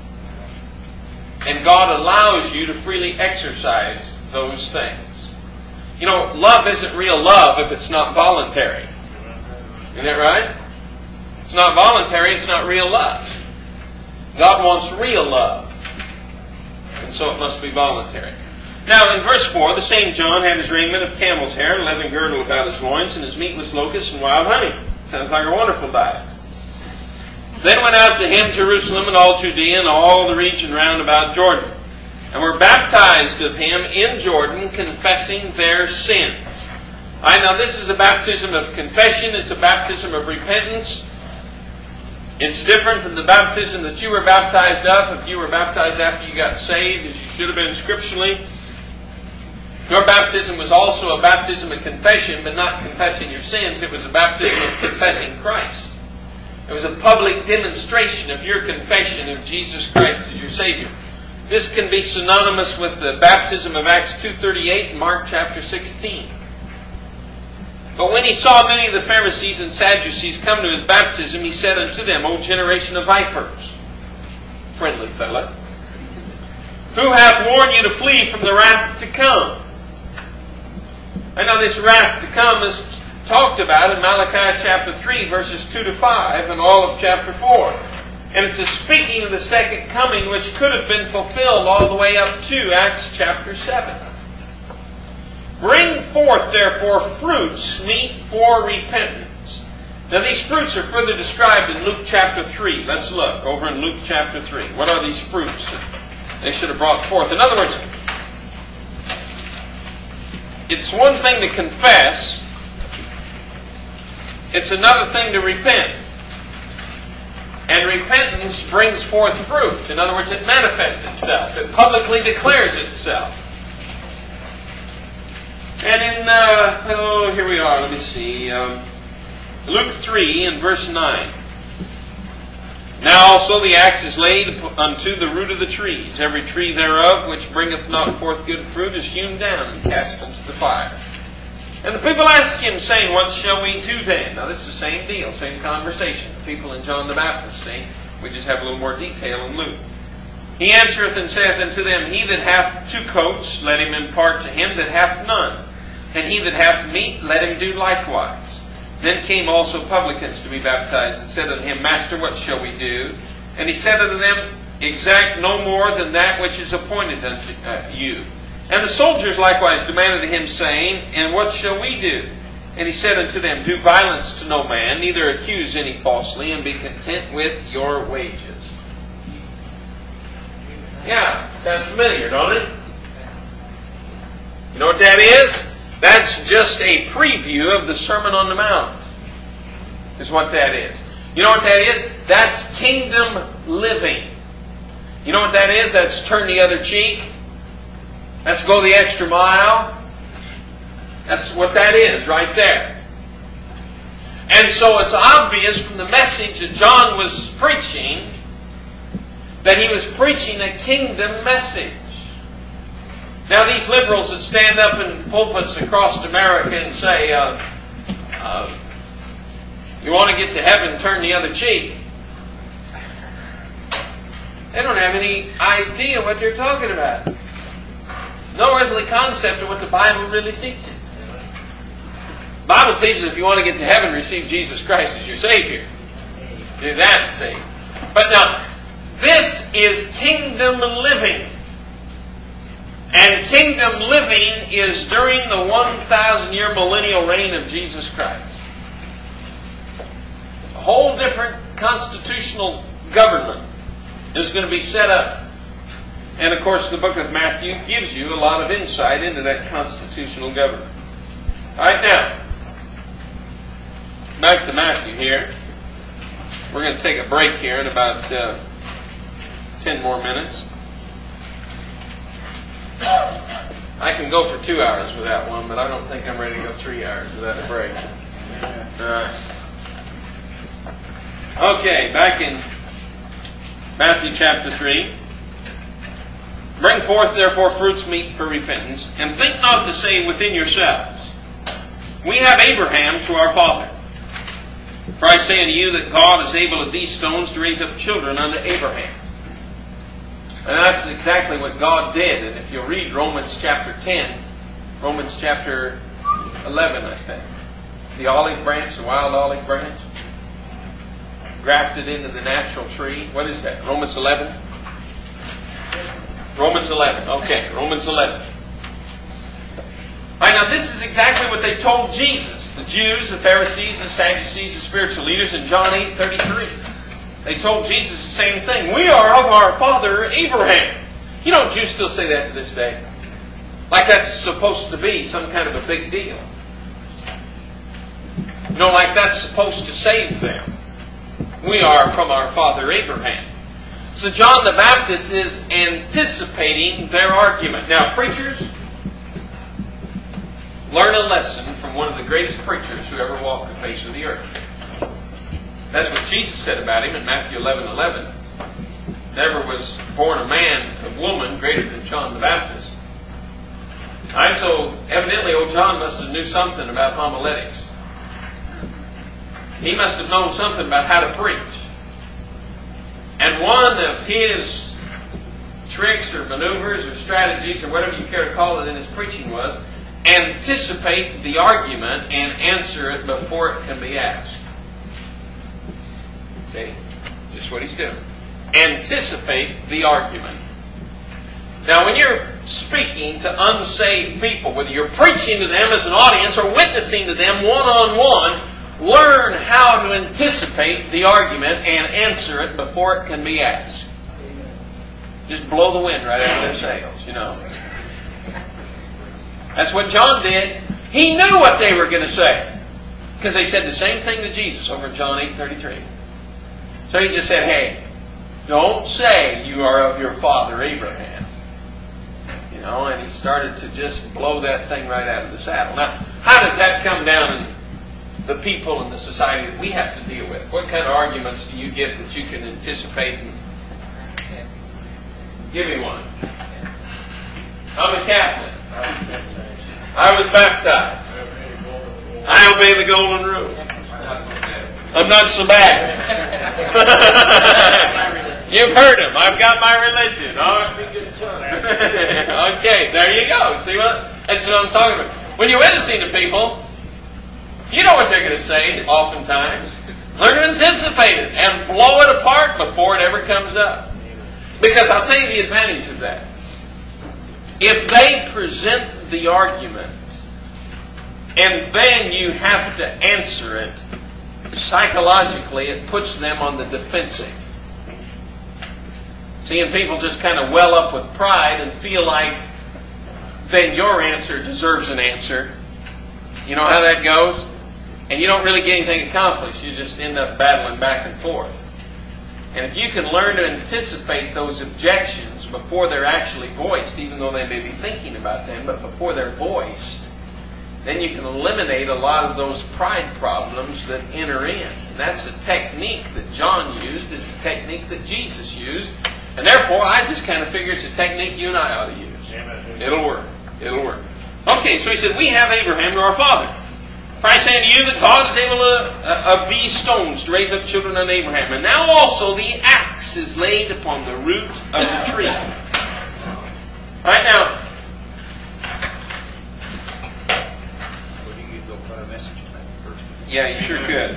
And God allows you to freely exercise those things. You know, love isn't real love if it's not voluntary. Isn't that right? It's not voluntary, it's not real love. God wants real love. And so it must be voluntary. Now, in verse 4, the same John had his raiment of camel's hair, and a leathern girdle about his loins, and his meat was locusts and wild honey. Sounds like a wonderful diet. Then went out to him Jerusalem and all Judea and all the region round about Jordan, and were baptized of him in Jordan, confessing their sins. Now this is a baptism of confession. It's a baptism of repentance. It's different from the baptism that you were baptized of. If you were baptized after you got saved, as you should have been scripturally, your baptism was also a baptism of confession, but not confessing your sins. It was a baptism of confessing Christ. It was a public demonstration of your confession of Jesus Christ as your Savior. This can be synonymous with the baptism of Acts 2:38 and Mark chapter 16. But when he saw many of the Pharisees and Sadducees come to his baptism, he said unto them, O generation of vipers, friendly fella, who hath warned you to flee from the wrath to come? I know this wrath to come is talked about in Malachi chapter 3, verses 2 to 5, and all of chapter 4. And it's a speaking of the second coming, which could have been fulfilled all the way up to Acts chapter 7. Bring forth, therefore, fruits meet for repentance. Now, these fruits are further described in Luke chapter 3. Let's look over in Luke chapter 3. What are these fruits that they should have brought forth? In other words, it's one thing to confess. It's another thing to repent. And repentance brings forth fruit. In other words, it manifests itself. It publicly declares itself. And in, here we are, let me see. Luke 3 and verse 9. Now also the axe is laid unto the root of the trees. Every tree thereof which bringeth not forth good fruit is hewn down and cast into the fire. And the people asked him, saying, What shall we do then? Now this is the same deal, same conversation. The people in John the Baptist saying, we just have a little more detail in Luke. He answereth and saith unto them, He that hath 2 coats, let him impart to him that hath none. And he that hath meat, let him do likewise. Then came also publicans to be baptized, and said unto him, Master, what shall we do? And he said unto them, Exact no more than that which is appointed unto you. And the soldiers likewise demanded of him, saying, And what shall we do? And he said unto them, Do violence to no man, neither accuse any falsely, and be content with your wages. Yeah, sounds familiar, don't it? You know what that is? That's just a preview of the Sermon on the Mount, is what that is. You know what that is? That's kingdom living. You know what that is? That's turn the other cheek. That's go the extra mile. That's what that is right there. And so it's obvious from the message that John was preaching that he was preaching a kingdom message. Now these liberals that stand up in pulpits across America and say, you want to get to heaven, turn the other cheek. They don't have any idea what they're talking about. No earthly concept of what the Bible really teaches. The Bible teaches if you want to get to heaven, receive Jesus Christ as your Savior. Do that and see. But now, this is kingdom living. And kingdom living is during the 1,000-year millennial reign of Jesus Christ. A whole different constitutional government is going to be set up. And of course the book of Matthew gives you a lot of insight into that constitutional government. Alright, now, back to Matthew here. We're going to take a break here in about 10 more minutes. I can go for 2 hours without one, but I don't think I'm ready to go 3 hours without a break. Alright. Okay, back in Matthew chapter 3. Bring forth therefore fruits meet for repentance, and think not to say within yourselves, we have Abraham to our father. For I say unto you that God is able of these stones to raise up children unto Abraham. And that's exactly what God did. And if you read Romans chapter 10, Romans chapter 11, I think, the olive branch, the wild olive branch, grafted into the natural tree. What is that? Romans 11? Romans 11. Okay, Romans 11. Alright, now this is exactly what they told Jesus. The Jews, the Pharisees, the Sadducees, the spiritual leaders in John 8:33. They told Jesus the same thing. We are of our father Abraham. You know, Jews still say that to this day. Like that's supposed to be some kind of a big deal. You know, like that's supposed to save them. We are from our father Abraham. So John the Baptist is anticipating their argument. Now, preachers, learn a lesson from one of the greatest preachers who ever walked the face of the earth. That's what Jesus said about him in Matthew 11:11. Never was born a man of woman greater than John the Baptist. Alright, so evidently old John must have knew something about homiletics. He must have known something about how to preach. And one of his tricks or maneuvers or strategies or whatever you care to call it in his preaching was anticipate the argument and answer it before it can be asked. See? Just what he's doing. Anticipate the argument. Now when you're speaking to unsaved people, whether you're preaching to them as an audience or witnessing to them one-on-one, learn how to anticipate the argument and answer it before it can be asked. Just blow the wind right out of their sails, you know. That's what John did. He knew what they were going to say. Because they said the same thing to Jesus over in John 8:33. So he just said, hey, don't say you are of your father Abraham. You know, and he started to just blow that thing right out of the saddle. Now, how does that come down in the people in the society that we have to deal with? What kind of arguments do you get that you can anticipate? Give me one. I'm a Catholic. I was baptized. I obey the golden rule. I'm not so bad. You've heard him. I've got my religion. Okay, there you go. See what? That's what I'm talking about. When you're witnessing to people, you know what they're going to say oftentimes. They're going to anticipate it and blow it apart before it ever comes up. Because I'll tell you the advantage of that. If they present the argument and then you have to answer it, psychologically it puts them on the defensive. Seeing people just kind of well up with pride and feel like then your answer deserves an answer. You know how that goes? And you don't really get anything accomplished. You just end up battling back and forth. And if you can learn to anticipate those objections before they're actually voiced, even though they may be thinking about them, but before they're voiced, then you can eliminate a lot of those pride problems that enter in. And that's a technique that John used. It's a technique that Jesus used. And therefore, I just kind of figure it's a technique you and I ought to use. Amen. It'll work. It'll work. Okay, so he said, we have Abraham to our father. For I say unto you that God is able of these stones to raise up children unto Abraham. And now also the axe is laid upon the root of the tree. Right now, Well, you could go put a message in that first. yeah, you sure could.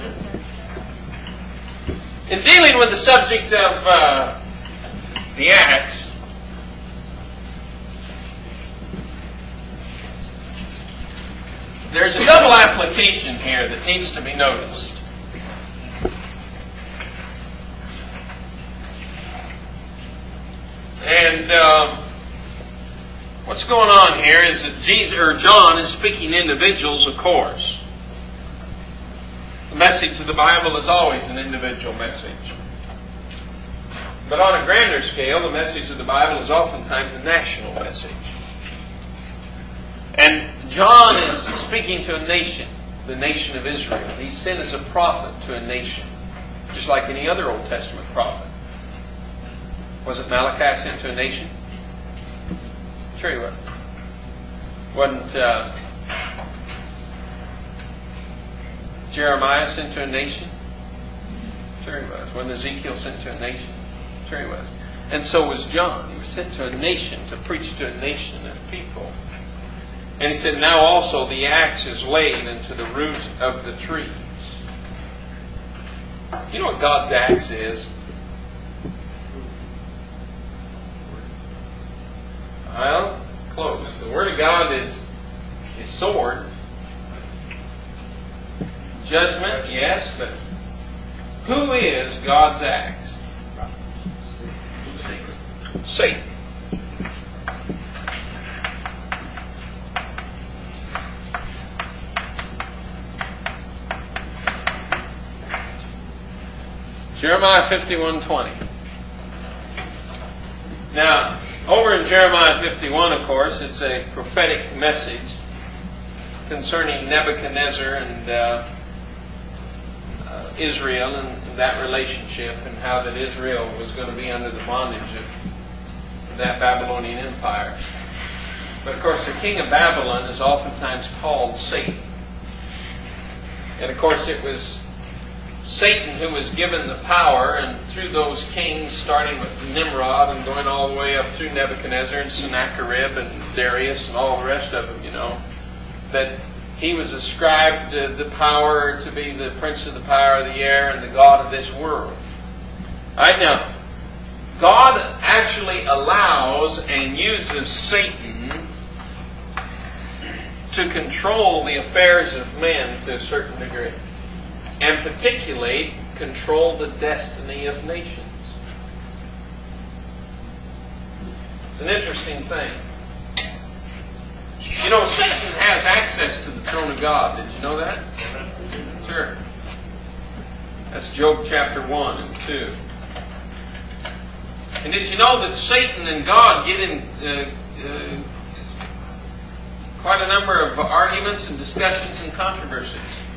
In dealing with the subject of the axe, there's a double application here that needs to be noticed. And what's going on here is that John is speaking to individuals, of course. The message of the Bible is always an individual message. But on a grander scale, the message of the Bible is oftentimes a national message. And John is speaking to a nation, the nation of Israel. He's sent as a prophet to a nation, just like any other Old Testament prophet. Wasn't Malachi sent to a nation? Sure he was. Wasn't Jeremiah sent to a nation? Sure he was. Wasn't Ezekiel sent to a nation? Sure he was. And so was John. He was sent to a nation to preach to a nation of people. And he said, now also the axe is laid into the root of the trees. You know what God's axe is? Well, close. The Word of God is His sword. Judgment, yes, but who is God's axe? Satan. Jeremiah 51:20. Now, over in Jeremiah 51, of course, it's a prophetic message concerning Nebuchadnezzar and Israel and that relationship, and how that Israel was going to be under the bondage of that Babylonian Empire. But of course, the king of Babylon is oftentimes called Satan. And of course, it was Satan who was given the power, and through those kings, starting with Nimrod and going all the way up through Nebuchadnezzar and Sennacherib and Darius and all the rest of them, you know, that he was ascribed the power to be the prince of the power of the air and the god of this world. All right, now, God actually allows and uses Satan to control the affairs of men to a certain degree, and particularly control the destiny of nations. It's an interesting thing. You know, Satan has access to the throne of God. Did you know that? Sure. That's Job chapter 1 and 2. And did you know that Satan and God get in quite a number of arguments and discussions and controversies?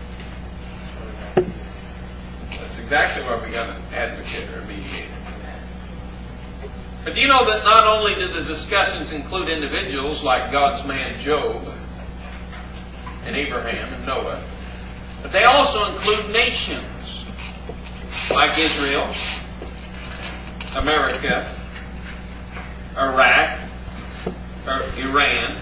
That's exactly where we got an advocate or a mediator. But do you know that not only do the discussions include individuals like God's man Job and Abraham and Noah, but they also include nations like Israel, America, Iraq, or Iran,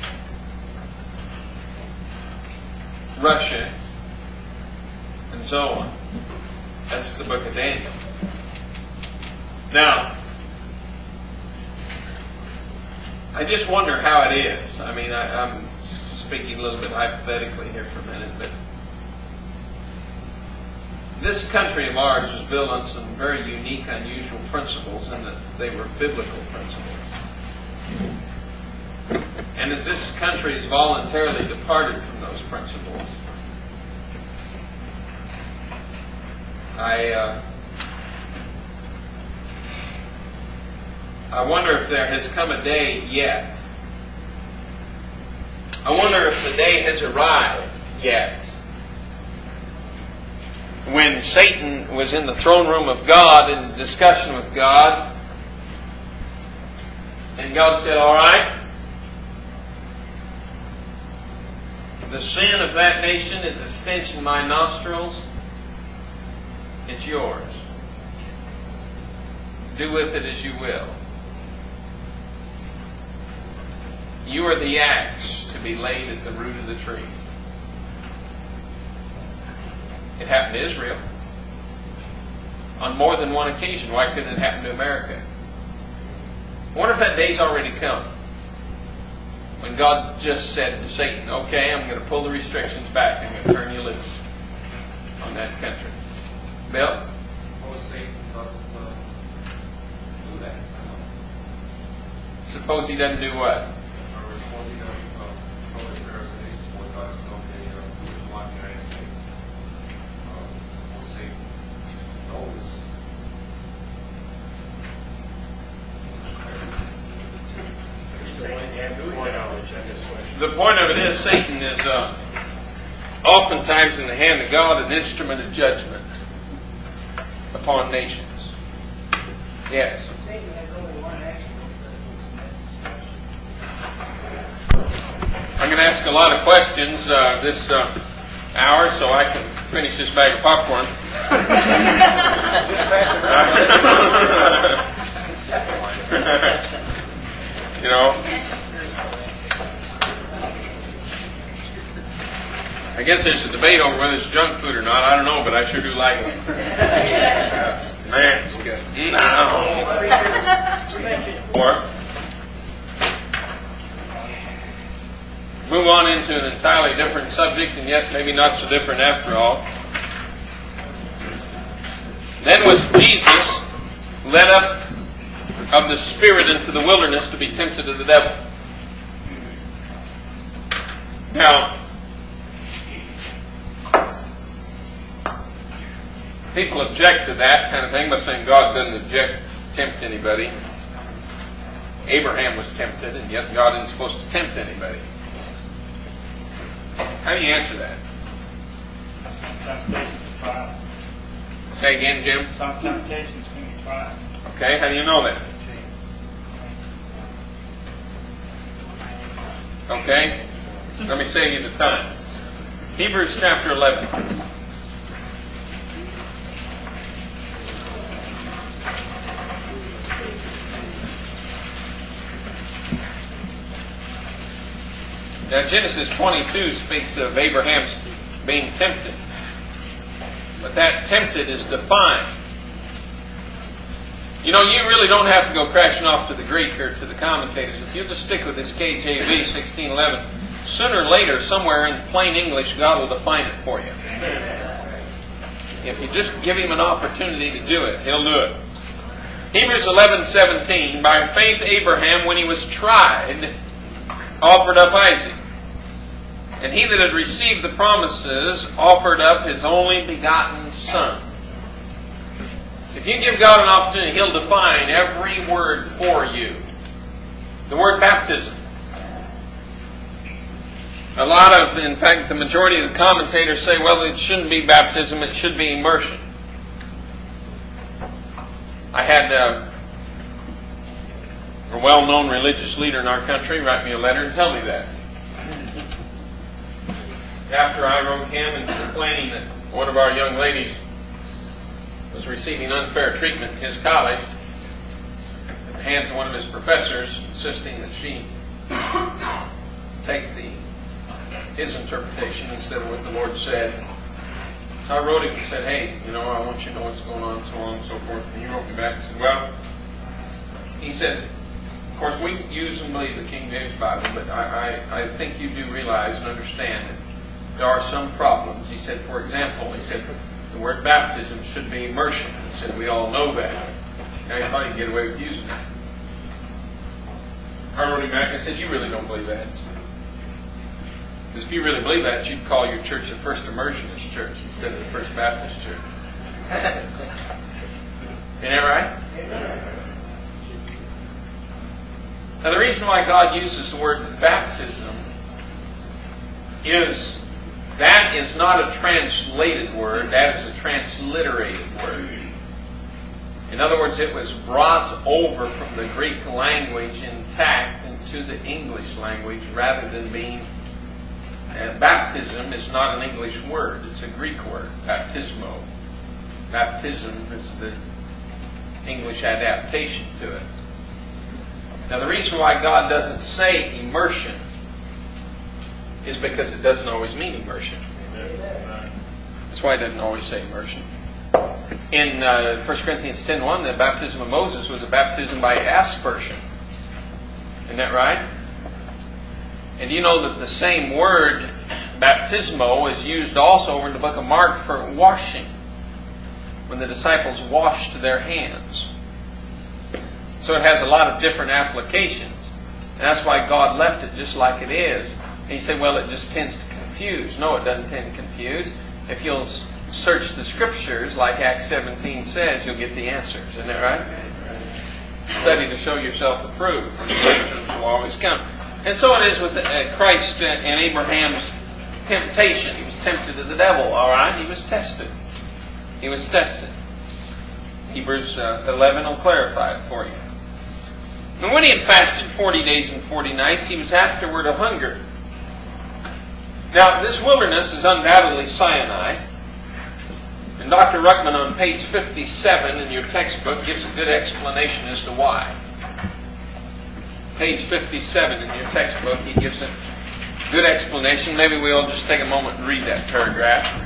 Russia, and so on. That's the book of Daniel. Now, I just wonder how it is. I mean, I'm speaking a little bit hypothetically here for a minute, but this country of ours was built on some very unique, unusual principles, and that they were biblical principles. And as this country has voluntarily departed from those principles, I wonder if there has come a day yet. I wonder if the day has arrived yet when Satan was in the throne room of God in discussion with God, And God said, all right, the sin of that nation is a stench in my nostrils. It's yours. Do with it as you will. You are the axe to be laid at the root of the tree. It happened to Israel on more than one occasion. Why couldn't it happen to America? I wonder if that day's already come when God just said to Satan, okay, I'm going to pull the restrictions back. I'm going to turn you loose on that country. Bill? Suppose Satan doesn't do that. Suppose he doesn't do what? Or suppose he doesn't go to Paris, suppose God is okay, who's one United States. Suppose Satan knows. The point of it is, Satan is oftentimes in the hand of God an instrument of judgment upon nations. Yes. Satan has only one action. I'm going to ask a lot of questions this hour so I can finish this bag of popcorn. You know, I guess there's a debate over whether it's junk food or not. I don't know, but I sure do like it. Man, it's good. Or move on into an entirely different subject, and yet maybe not so different after all. Then was Jesus led up of the Spirit into the wilderness to be tempted of the devil. Now, people object to that kind of thing by saying God doesn't tempt anybody. Abraham was tempted, and yet God isn't supposed to tempt anybody. How do you answer that? Some temptations trials. Say again, Jim. Some temptations can be trials. Okay, how do you know that? Okay, let me save you the time. Hebrews chapter 11. Now Genesis 22 speaks of Abraham's being tempted. But that tempted is defined. You know, you really don't have to go crashing off to the Greek or to the commentators. If you just stick with this KJV 1611, sooner or later, somewhere in plain English, God will define it for you. If you just give Him an opportunity to do it, He'll do it. Hebrews 11:17, by faith Abraham, when he was tried, offered up Isaac. And he that had received the promises offered up his only begotten Son. If you give God an opportunity, He'll define every word for you. The word baptism. In fact, the majority of the commentators say, well, it shouldn't be baptism, it should be immersion. I had a well-known religious leader in our country write me a letter and tell me that. After I wrote him and complaining that one of our young ladies was receiving unfair treatment in his college at the hands of one of his professors, insisting that she take his interpretation instead of what the Lord said. So I wrote him and said, hey, I want you to know what's going on, so on and so forth. And he wrote me back and said, well, he said, of course, we use and believe the King James Bible, but I think you do realize and understand that there are some problems. He said, for example, the word baptism should be immersion. He said, we all know that. Now you thought you'd get away with using that. I wrote him back and I said, you really don't believe that. Because if you really believe that, you'd call your church the First Immersionist Church instead of the First Baptist Church. Isn't that right? Now the reason why God uses the word baptism is that is not a translated word, that is a transliterated word. In other words, it was brought over from the Greek language intact into the English language rather than being... baptism is not an English word. It's a Greek word, baptismo. Baptism is the English adaptation to it. Now, the reason why God doesn't say immersion is because it doesn't always mean immersion. That's why it doesn't always say immersion. In 1 Corinthians 10:1, the baptism of Moses was a baptism by aspersion. Isn't that right? And you know that the same word, baptismo, is used also in the book of Mark for washing, when the disciples washed their hands. So it has a lot of different applications. And that's why God left it just like it is. And you say, well, it just tends to confuse. No, it doesn't tend to confuse. If you'll search the Scriptures, like Acts 17 says, you'll get the answers. Isn't that right? Study to show yourself approved, and the answers will always come. And so it is with Christ and Abraham's temptation. He was tempted of the devil, all right? He was tested. He was tested. Hebrews 11 will clarify it for you. And when he had fasted 40 days and 40 nights, he was afterward a hunger. Now, this wilderness is undoubtedly Sinai. And Dr. Ruckman on page 57 in your textbook gives a good explanation as to why. Page 57 in your textbook, he gives a good explanation. Maybe we'll just take a moment and read that paragraph.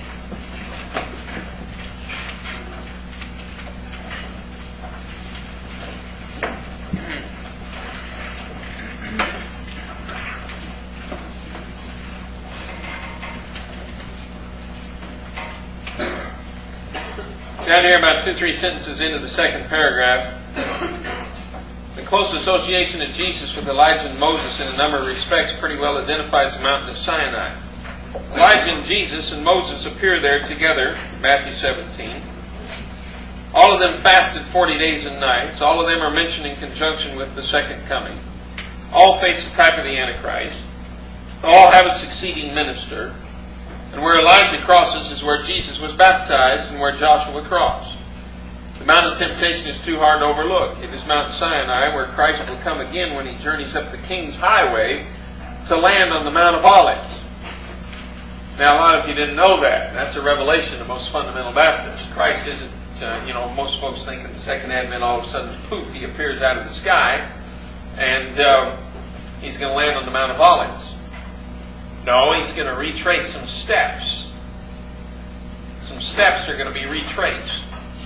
Down here, about 2-3 sentences into the second paragraph, the close association of Jesus with Elijah and Moses in a number of respects pretty well identifies the mountain of Sinai. Elijah and Jesus and Moses appear there together, Matthew 17. All of them fasted 40 days and nights. All of them are mentioned in conjunction with the second coming. All face the type of the Antichrist. All have a succeeding minister. And where Elijah crosses is where Jesus was baptized and where Joshua crossed. The Mount of Temptation is too hard to overlook. It is Mount Sinai, where Christ will come again when He journeys up the King's Highway to land on the Mount of Olives. Now, a lot of you didn't know that. That's a revelation of most fundamental Baptists. Christ isn't, most folks think at the second advent, all of a sudden, poof, He appears out of the sky, and He's going to land on the Mount of Olives. No, He's going to retrace some steps. Some steps are going to be retraced.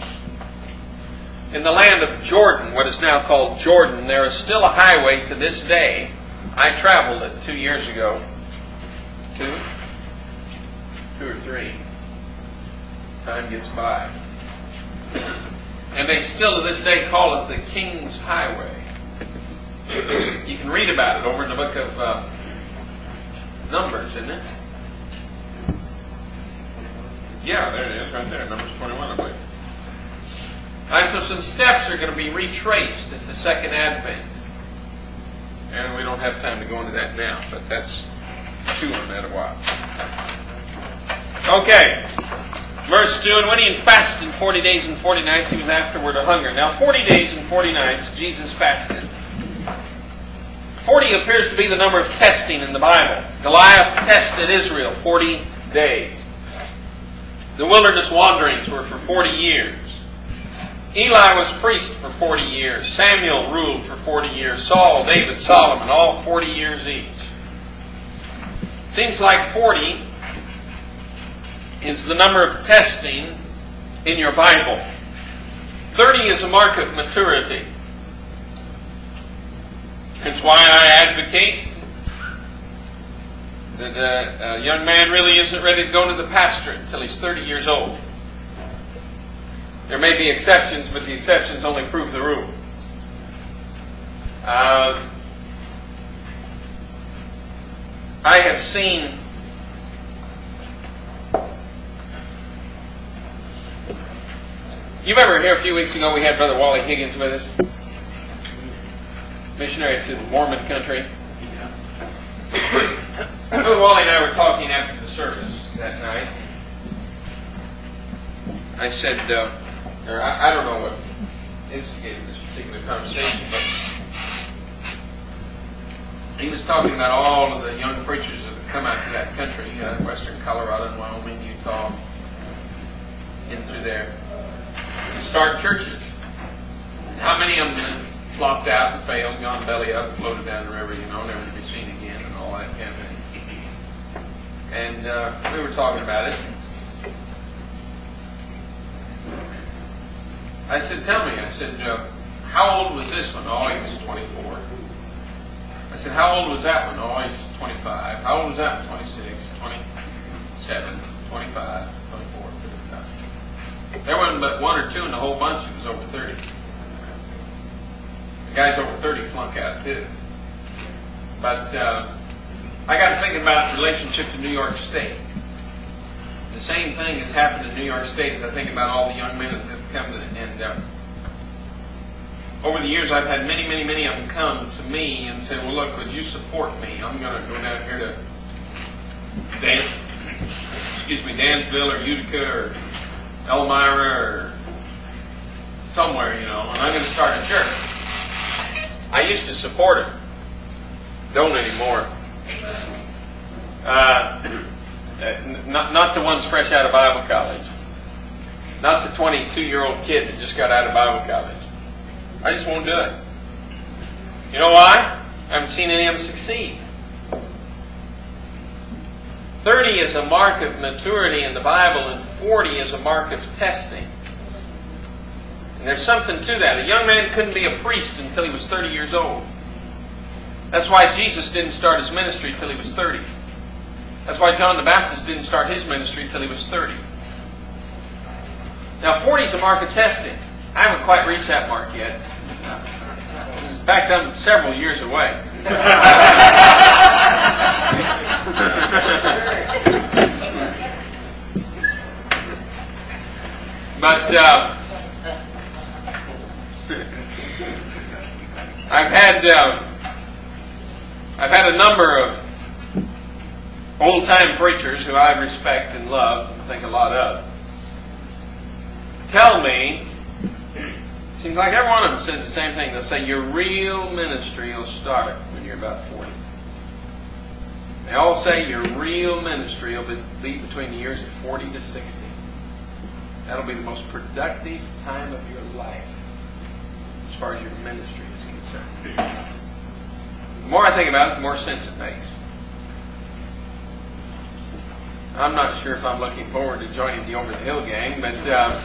In the land of Jordan, what is now called Jordan, there is still a highway to this day. I traveled it 2 years ago. 2 or 3. Time gets by. And they still to this day call it the King's Highway. You can read about it over in the book of Numbers, isn't it? Yeah, there it is, right there. Numbers 21, I believe. Alright, so some steps are going to be retraced at the second advent. And we don't have time to go into that now, but that's chewing on that a while. Okay. Verse 2, and when he had fasted 40 days and 40 nights, he was afterward a hunger. Now, 40 days and 40 nights, Jesus fasted. 40 appears to be the number of testing in the Bible. Goliath tested Israel 40 days. The wilderness wanderings were for 40 years. Eli was priest for 40 years. Samuel ruled for 40 years. Saul, David, Solomon, all 40 years each. Seems like 40 is the number of testing in your Bible. 30 is a mark of maturity. That's why I advocate that a young man really isn't ready to go into the pastorate until he's 30 years old. There may be exceptions, but the exceptions only prove the rule. I have seen you remember here a few weeks ago we had Brother Wally Higgins with us? Missionary to the Mormon country. Brother Wally and I were talking after the service that night. I said, or I don't know what instigated this particular conversation, but he was talking about all of the young preachers that have come out to that country, western Colorado and Wyoming, Utah, in through there, to start churches. How many of them flopped out and failed, gone belly up, floated down the river, never to be seen again, and all that kind of thing. And we were talking about it. I said, tell me. I said, how old was this one? Oh, he was 24. I said, how old was that one? Oh, he's 25. How old was that one? 26, 27, 25, 24, 55. There wasn't but one or two in the whole bunch that was over 30. The guys over 30 flunk out too. But I got to thinking about the relationship to New York State. The same thing has happened in New York State as I think about all the young men that have come to, and over the years I've had many of them come to me and say, well, look, would you support me? I'm going to go down here to Dansville or Utica or Elmira or somewhere, and I'm going to start a church. I used to support it. Don't anymore. Not the ones fresh out of Bible college. Not the 22-year-old kid that just got out of Bible college. I just won't do it. You know why? I haven't seen any of them succeed. 30 is a mark of maturity in the Bible, and 40 is a mark of testing. And there's something to that. A young man couldn't be a priest until he was 30 years old. That's why Jesus didn't start his ministry till he was 30. That's why John the Baptist didn't start his ministry till he was 30. Now, 40 is a mark of testing. I haven't quite reached that mark yet. In fact, I'm several years away. But I've had a number of old-time preachers who I respect and love and think a lot of tell me, seems like every one of them says the same thing. They'll say, your real ministry will start when you're about 40. They all say your real ministry will be between the years of 40 to 60. That'll be the most productive time of your life as far as your ministry is concerned. The more I think about it, the more sense it makes. I'm not sure if I'm looking forward to joining the Over the Hill gang, but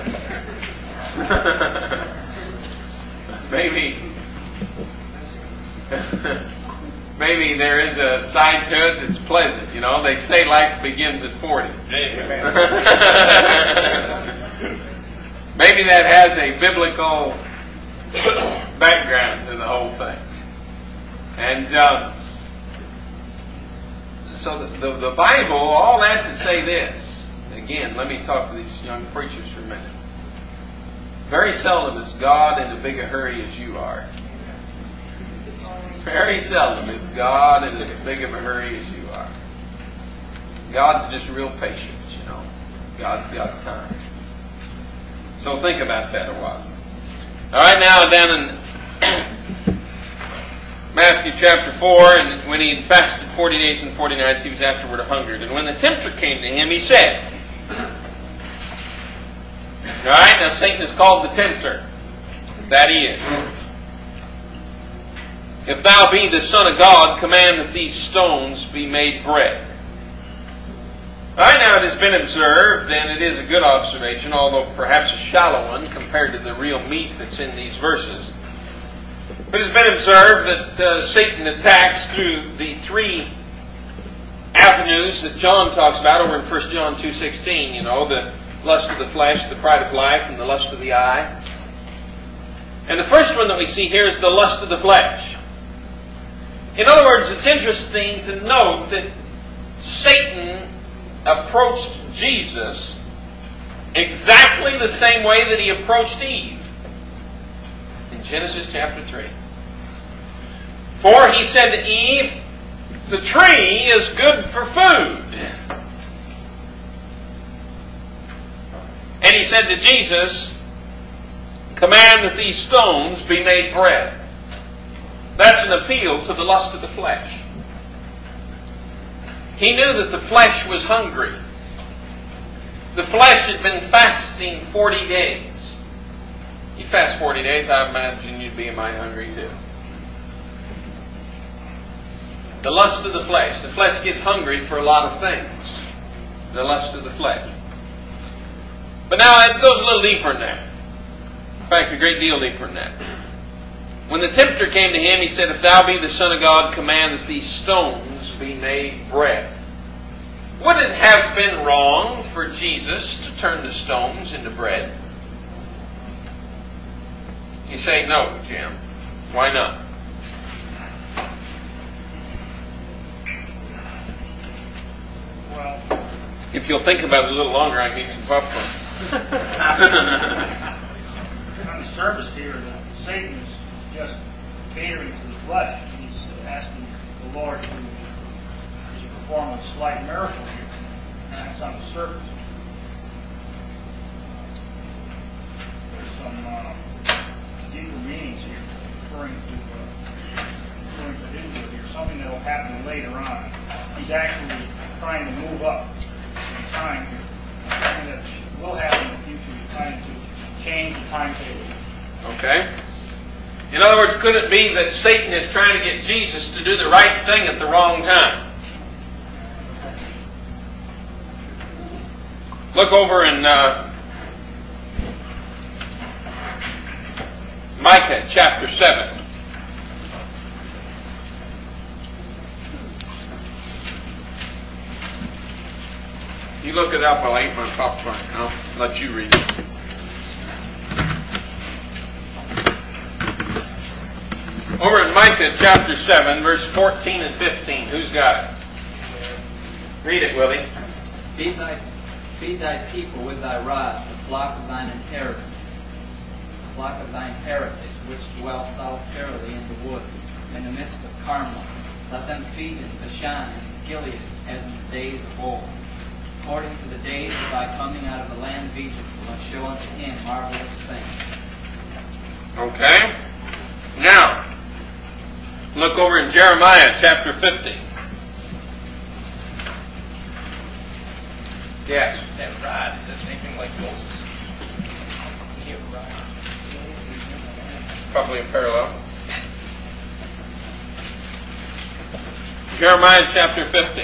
maybe there is a side to it that's pleasant. They say life begins at 40. Maybe that has a biblical background to the whole thing. And so the Bible, all that to say this. Again, let me talk to these young preachers for a minute. Very seldom is God in as big a hurry as you are. Very seldom is God in as big of a hurry as you are. God's just real patient, God's got time. So think about that a while. All right, now down in Matthew chapter 4, and when he had fasted 40 days and 40 nights, he was afterward hungered. And when the tempter came to him, he said, all right, now Satan is called the tempter. That he is. If thou be the Son of God, command that these stones be made bread. All right, now it has been observed, and it is a good observation, although perhaps a shallow one compared to the real meat that's in these verses. But it's been observed that Satan attacks through the three avenues that John talks about over in 1 John 2:16, the lust of the flesh, the pride of life, and the lust of the eye. And the first one that we see here is the lust of the flesh. In other words, it's interesting to note that Satan approached Jesus exactly the same way that he approached Eve in Genesis chapter 3. For he said to Eve, the tree is good for food. And he said to Jesus, command that these stones be made bread. That's an appeal to the lust of the flesh. He knew that the flesh was hungry. The flesh had been fasting 40 days. You fast 40 days, I imagine you'd be mighty hungry too. The lust of the flesh. The flesh gets hungry for a lot of things. The lust of the flesh. But now it goes a little deeper than that. In fact, a great deal deeper than that. When the tempter came to him, he said, "If thou be the Son of God, command that these stones be made bread." Would it have been wrong for Jesus to turn the stones into bread? You say no, Jim. Why not? Well, If you'll think about it a little longer, I need some popcorn. on the surface here, Satan is just catering to the flesh. He's asking the Lord to perform a slight miracle here. And that's on the surface. There's some deeper meanings here, referring to Israel here, something that will happen later on. He's actually trying to move up in time here. Something that will happen in the future. He's trying to change the timetable. Okay? In other words, could it be that Satan is trying to get Jesus to do the right thing at the wrong time? Look over in Micah chapter 7. You look it up while I eat my popcorn. I'll let you read it. Over in Micah chapter 7, verse 14 and 15. Who's got it? Read it, Willie. Feed thy people with thy rod, the flock of thine inheritance, the flock of thine heritage, which dwell solitarily in the wood, in the midst of Carmel. Let them feed in Bashan and Gilead, as in the days of old. According to the days of thy coming out of the land of Egypt, will I show unto him marvelous things. Okay. Now, look over in Jeremiah chapter 50. Yes. That rod, is that anything like Moses? He had a rod. Probably a parallel. Jeremiah chapter 50.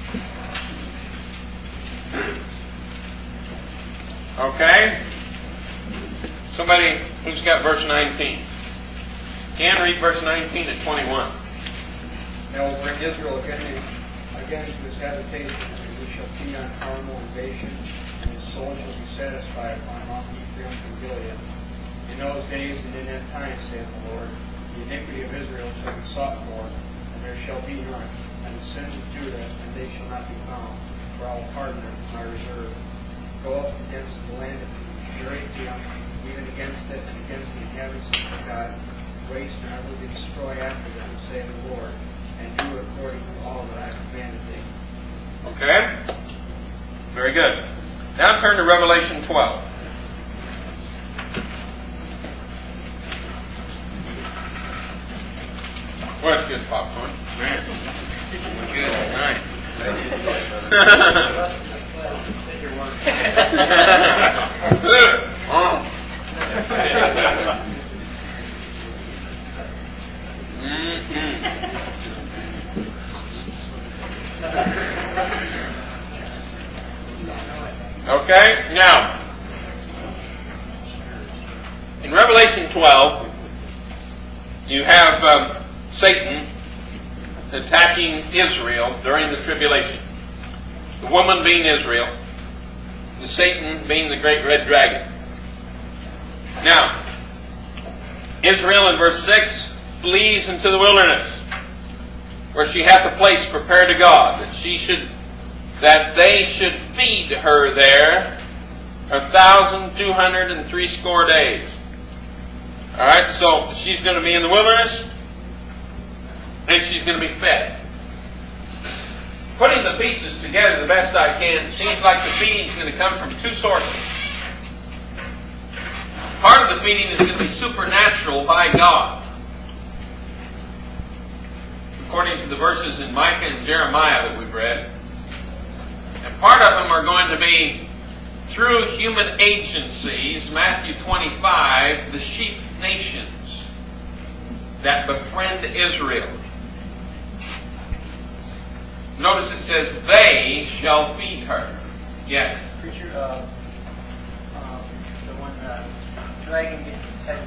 Okay? Somebody who's got verse 19. Can read verse 19 to 21. And I will bring Israel again to his habitation, and he shall feed on Carmel and Bashan, and his soul shall be satisfied upon Mount Ephraim and Gilead. In those days and in that time, saith the Lord, the iniquity of Israel shall be sought for, and there shall be none, and the sins of Judah, and they shall not be found, for I will pardon them from my reserve. Go up against the land of Eurathia, even against it, and against the inhabitants of God, waste and utterly destroy after them, saith the Lord, and do according to all that I commanded thee. Okay? Very good. Now turn to Revelation 12. Well, that's good popcorn. Good. Nice. Okay, now, in Revelation 12, you have Satan attacking Israel during the tribulation. The woman being Israel, the Satan being the great red dragon. Now, Israel in verse 6 flees into the wilderness, where she hath a place prepared to God, that they should feed her there 1,260 days. Alright, so she's going to be in the wilderness, and she's going to be fed. Putting the pieces together the best I can, it seems like the feeding is going to come from two sources. part of the feeding is going to be supernatural by God. According to the verses in Micah and Jeremiah that we've read. And part of them are going to be through human agencies, Matthew 25, the sheep nations that befriend Israel. Notice it says, they shall feed her. Yes. Preacher, the one dragon gets his head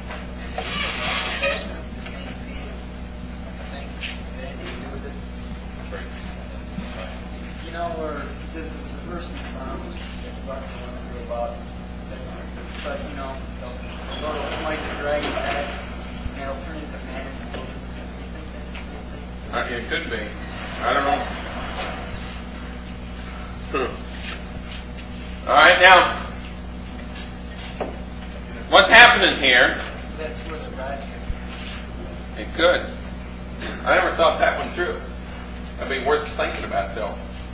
you know where the verse in Psalms that Buck went about, but you know, the Lord will smite the dragon back and it'll turn into man and children. It could be. I don't know. All right, now, what's happening here? That's where the rat It could. I never thought that one through. That'd be worth thinking about, though.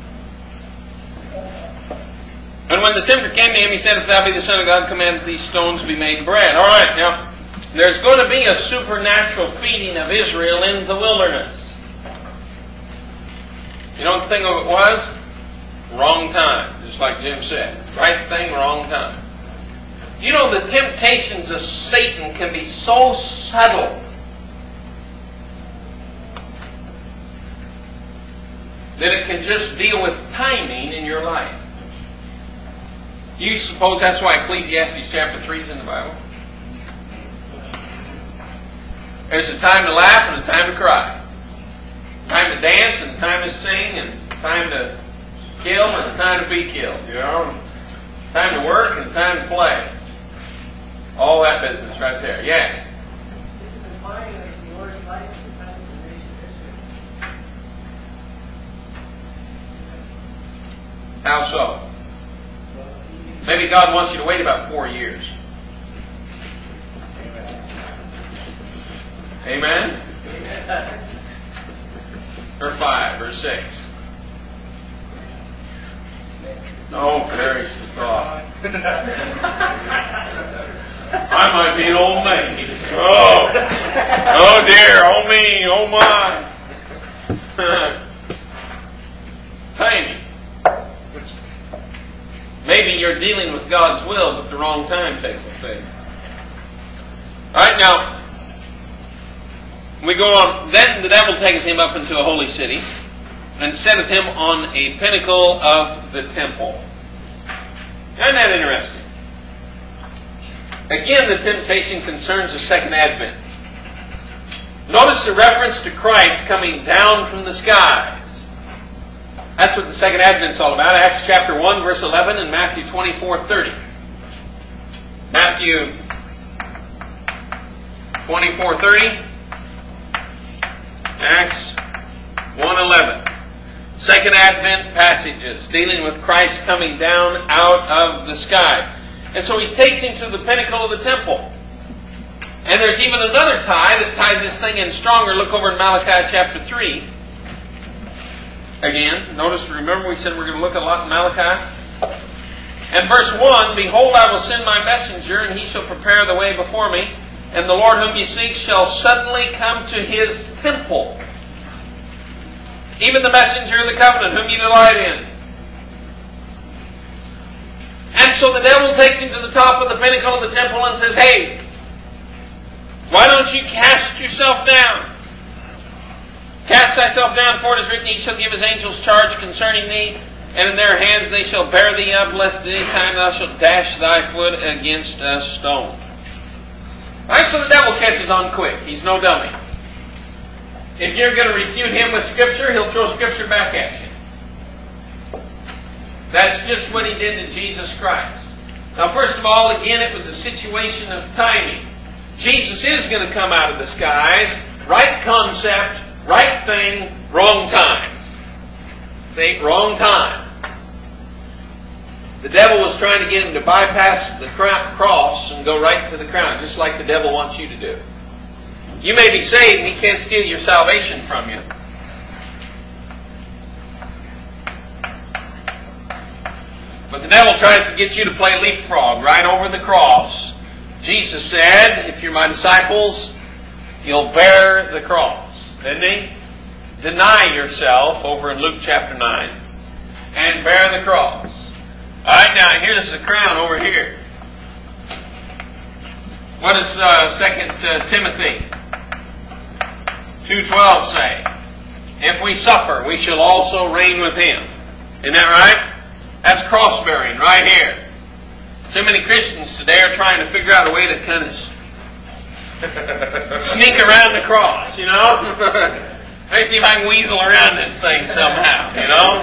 And when the tempter came to him, he said, if thou be the Son of God, command that these stones be made bread. All right, now, there's going to be a supernatural feeding of Israel in the wilderness. You know what the thing of it was? Wrong time, just like Jim said. Right thing, wrong time. You know, the temptations of Satan can be so subtle that it can just deal with timing in your life. You suppose that's why Ecclesiastes chapter 3 is in the Bible? There's a time to laugh and a time to cry. Time to dance and a time to sing and a time to kill and a time to be killed. You know? Time to work and time to play. All that business right there. Yes? This is defined as the Lord's life at the time of the nation of Israel. How so? Maybe God wants you to wait about 4 years. Amen? Or 5 or 6. Oh, perish the thought. I might be an old maid. Oh dear, oh me, oh my. Timing. Maybe you're dealing with God's will, but the wrong timetable, say. Alright, now, we go on. Then the devil taketh him up into a holy city, and setteth him on a pinnacle of the temple. Isn't that interesting? Again, the temptation concerns the second advent. Notice the reference to Christ coming down from the skies. That's what the second advent is all about. Acts chapter 1, verse 11, and Matthew 24:30. Matthew 24:30. Acts 1:11. Second Advent passages dealing with Christ coming down out of the sky. And so he takes him to the pinnacle of the temple. And there's even another tie that ties this thing in stronger. Look over in Malachi chapter 3. Again, notice, remember we said we're going to look a lot in Malachi? And verse 1, behold, I will send my messenger, and he shall prepare the way before me. And the Lord whom ye seek shall suddenly come to his temple. Even the messenger of the covenant whom ye delight in. And so the devil takes him to the top of the pinnacle of the temple and says, hey, why don't you cast yourself down? Cast thyself down, for it is written, he shall give his angels charge concerning thee, and in their hands they shall bear thee up, lest at any time thou shalt dash thy foot against a stone. Right, so the devil catches on quick. He's no dummy. If you're going to refute him with Scripture, he'll throw Scripture back at you. That's just what he did to Jesus Christ. Now, first of all, again, it was a situation of timing. Jesus is going to come out of the skies. Right concept, right thing, wrong time. See, wrong time. The devil was trying to get him to bypass the cross and go right to the crown, just like the devil wants you to do. You may be saved and he can't steal your salvation from you. But the devil tries to get you to play leapfrog right over the cross Jesus said, if you're my disciples, you'll bear the cross. Didn't He? Deny yourself over in Luke chapter 9 and bear the cross. Alright, now here's the crown over here. What does 2 Timothy 2:12 say? If we suffer, we shall also reign with Him. Isn't that right? That's cross-bearing right here. Too many Christians today are trying to figure out a way to kind of sneak around the cross, you know? Let me see if I can weasel around this thing somehow, you know?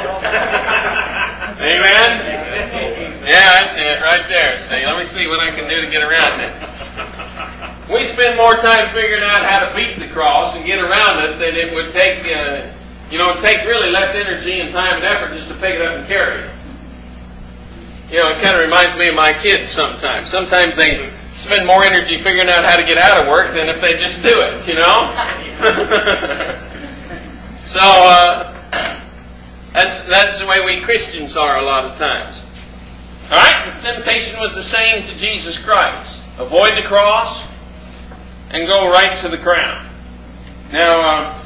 Amen? Yeah, that's it, right there. See, let me see what I can do to get around this. We spend more time figuring out how to beat the cross and get around it than it would take, take really less energy and time and effort just to pick it up and carry it. You know, it kind of reminds me of my kids sometimes. Sometimes they spend more energy figuring out how to get out of work than if they just do it, you know? So, that's the way we Christians are a lot of times. Alright, the temptation was the same to Jesus Christ. Avoid the cross and go right to the crown. Now,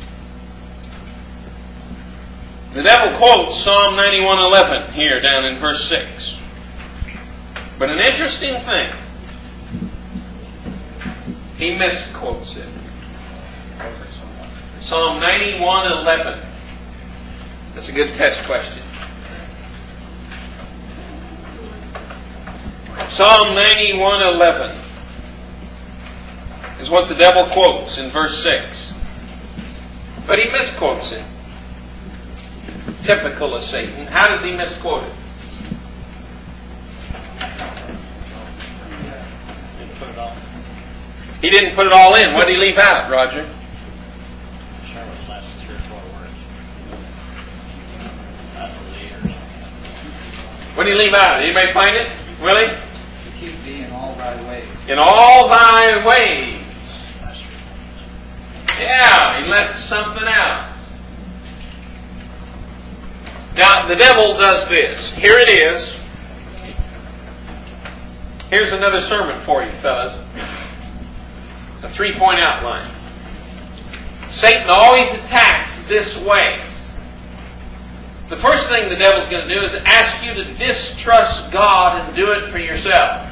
the devil quotes Psalm 91:11 here down in verse 6. But an interesting thing, he misquotes it. Psalm 91:11. That's a good test question. Psalm 91:11 is what the devil quotes in verse 6. But he misquotes it. Typical of Satan. How does he misquote it? He didn't put it all in. What did he leave out, Roger? What did he leave out? Anybody find it? Willie? To keep thee in all thy ways. In all thy ways. Yeah, he left something out. Now, the devil does this. Here it is. Here's another sermon for you, fellas. A 3-point outline. Satan always attacks this way. The first thing the devil's going to do is ask you to distrust God and do it for yourself.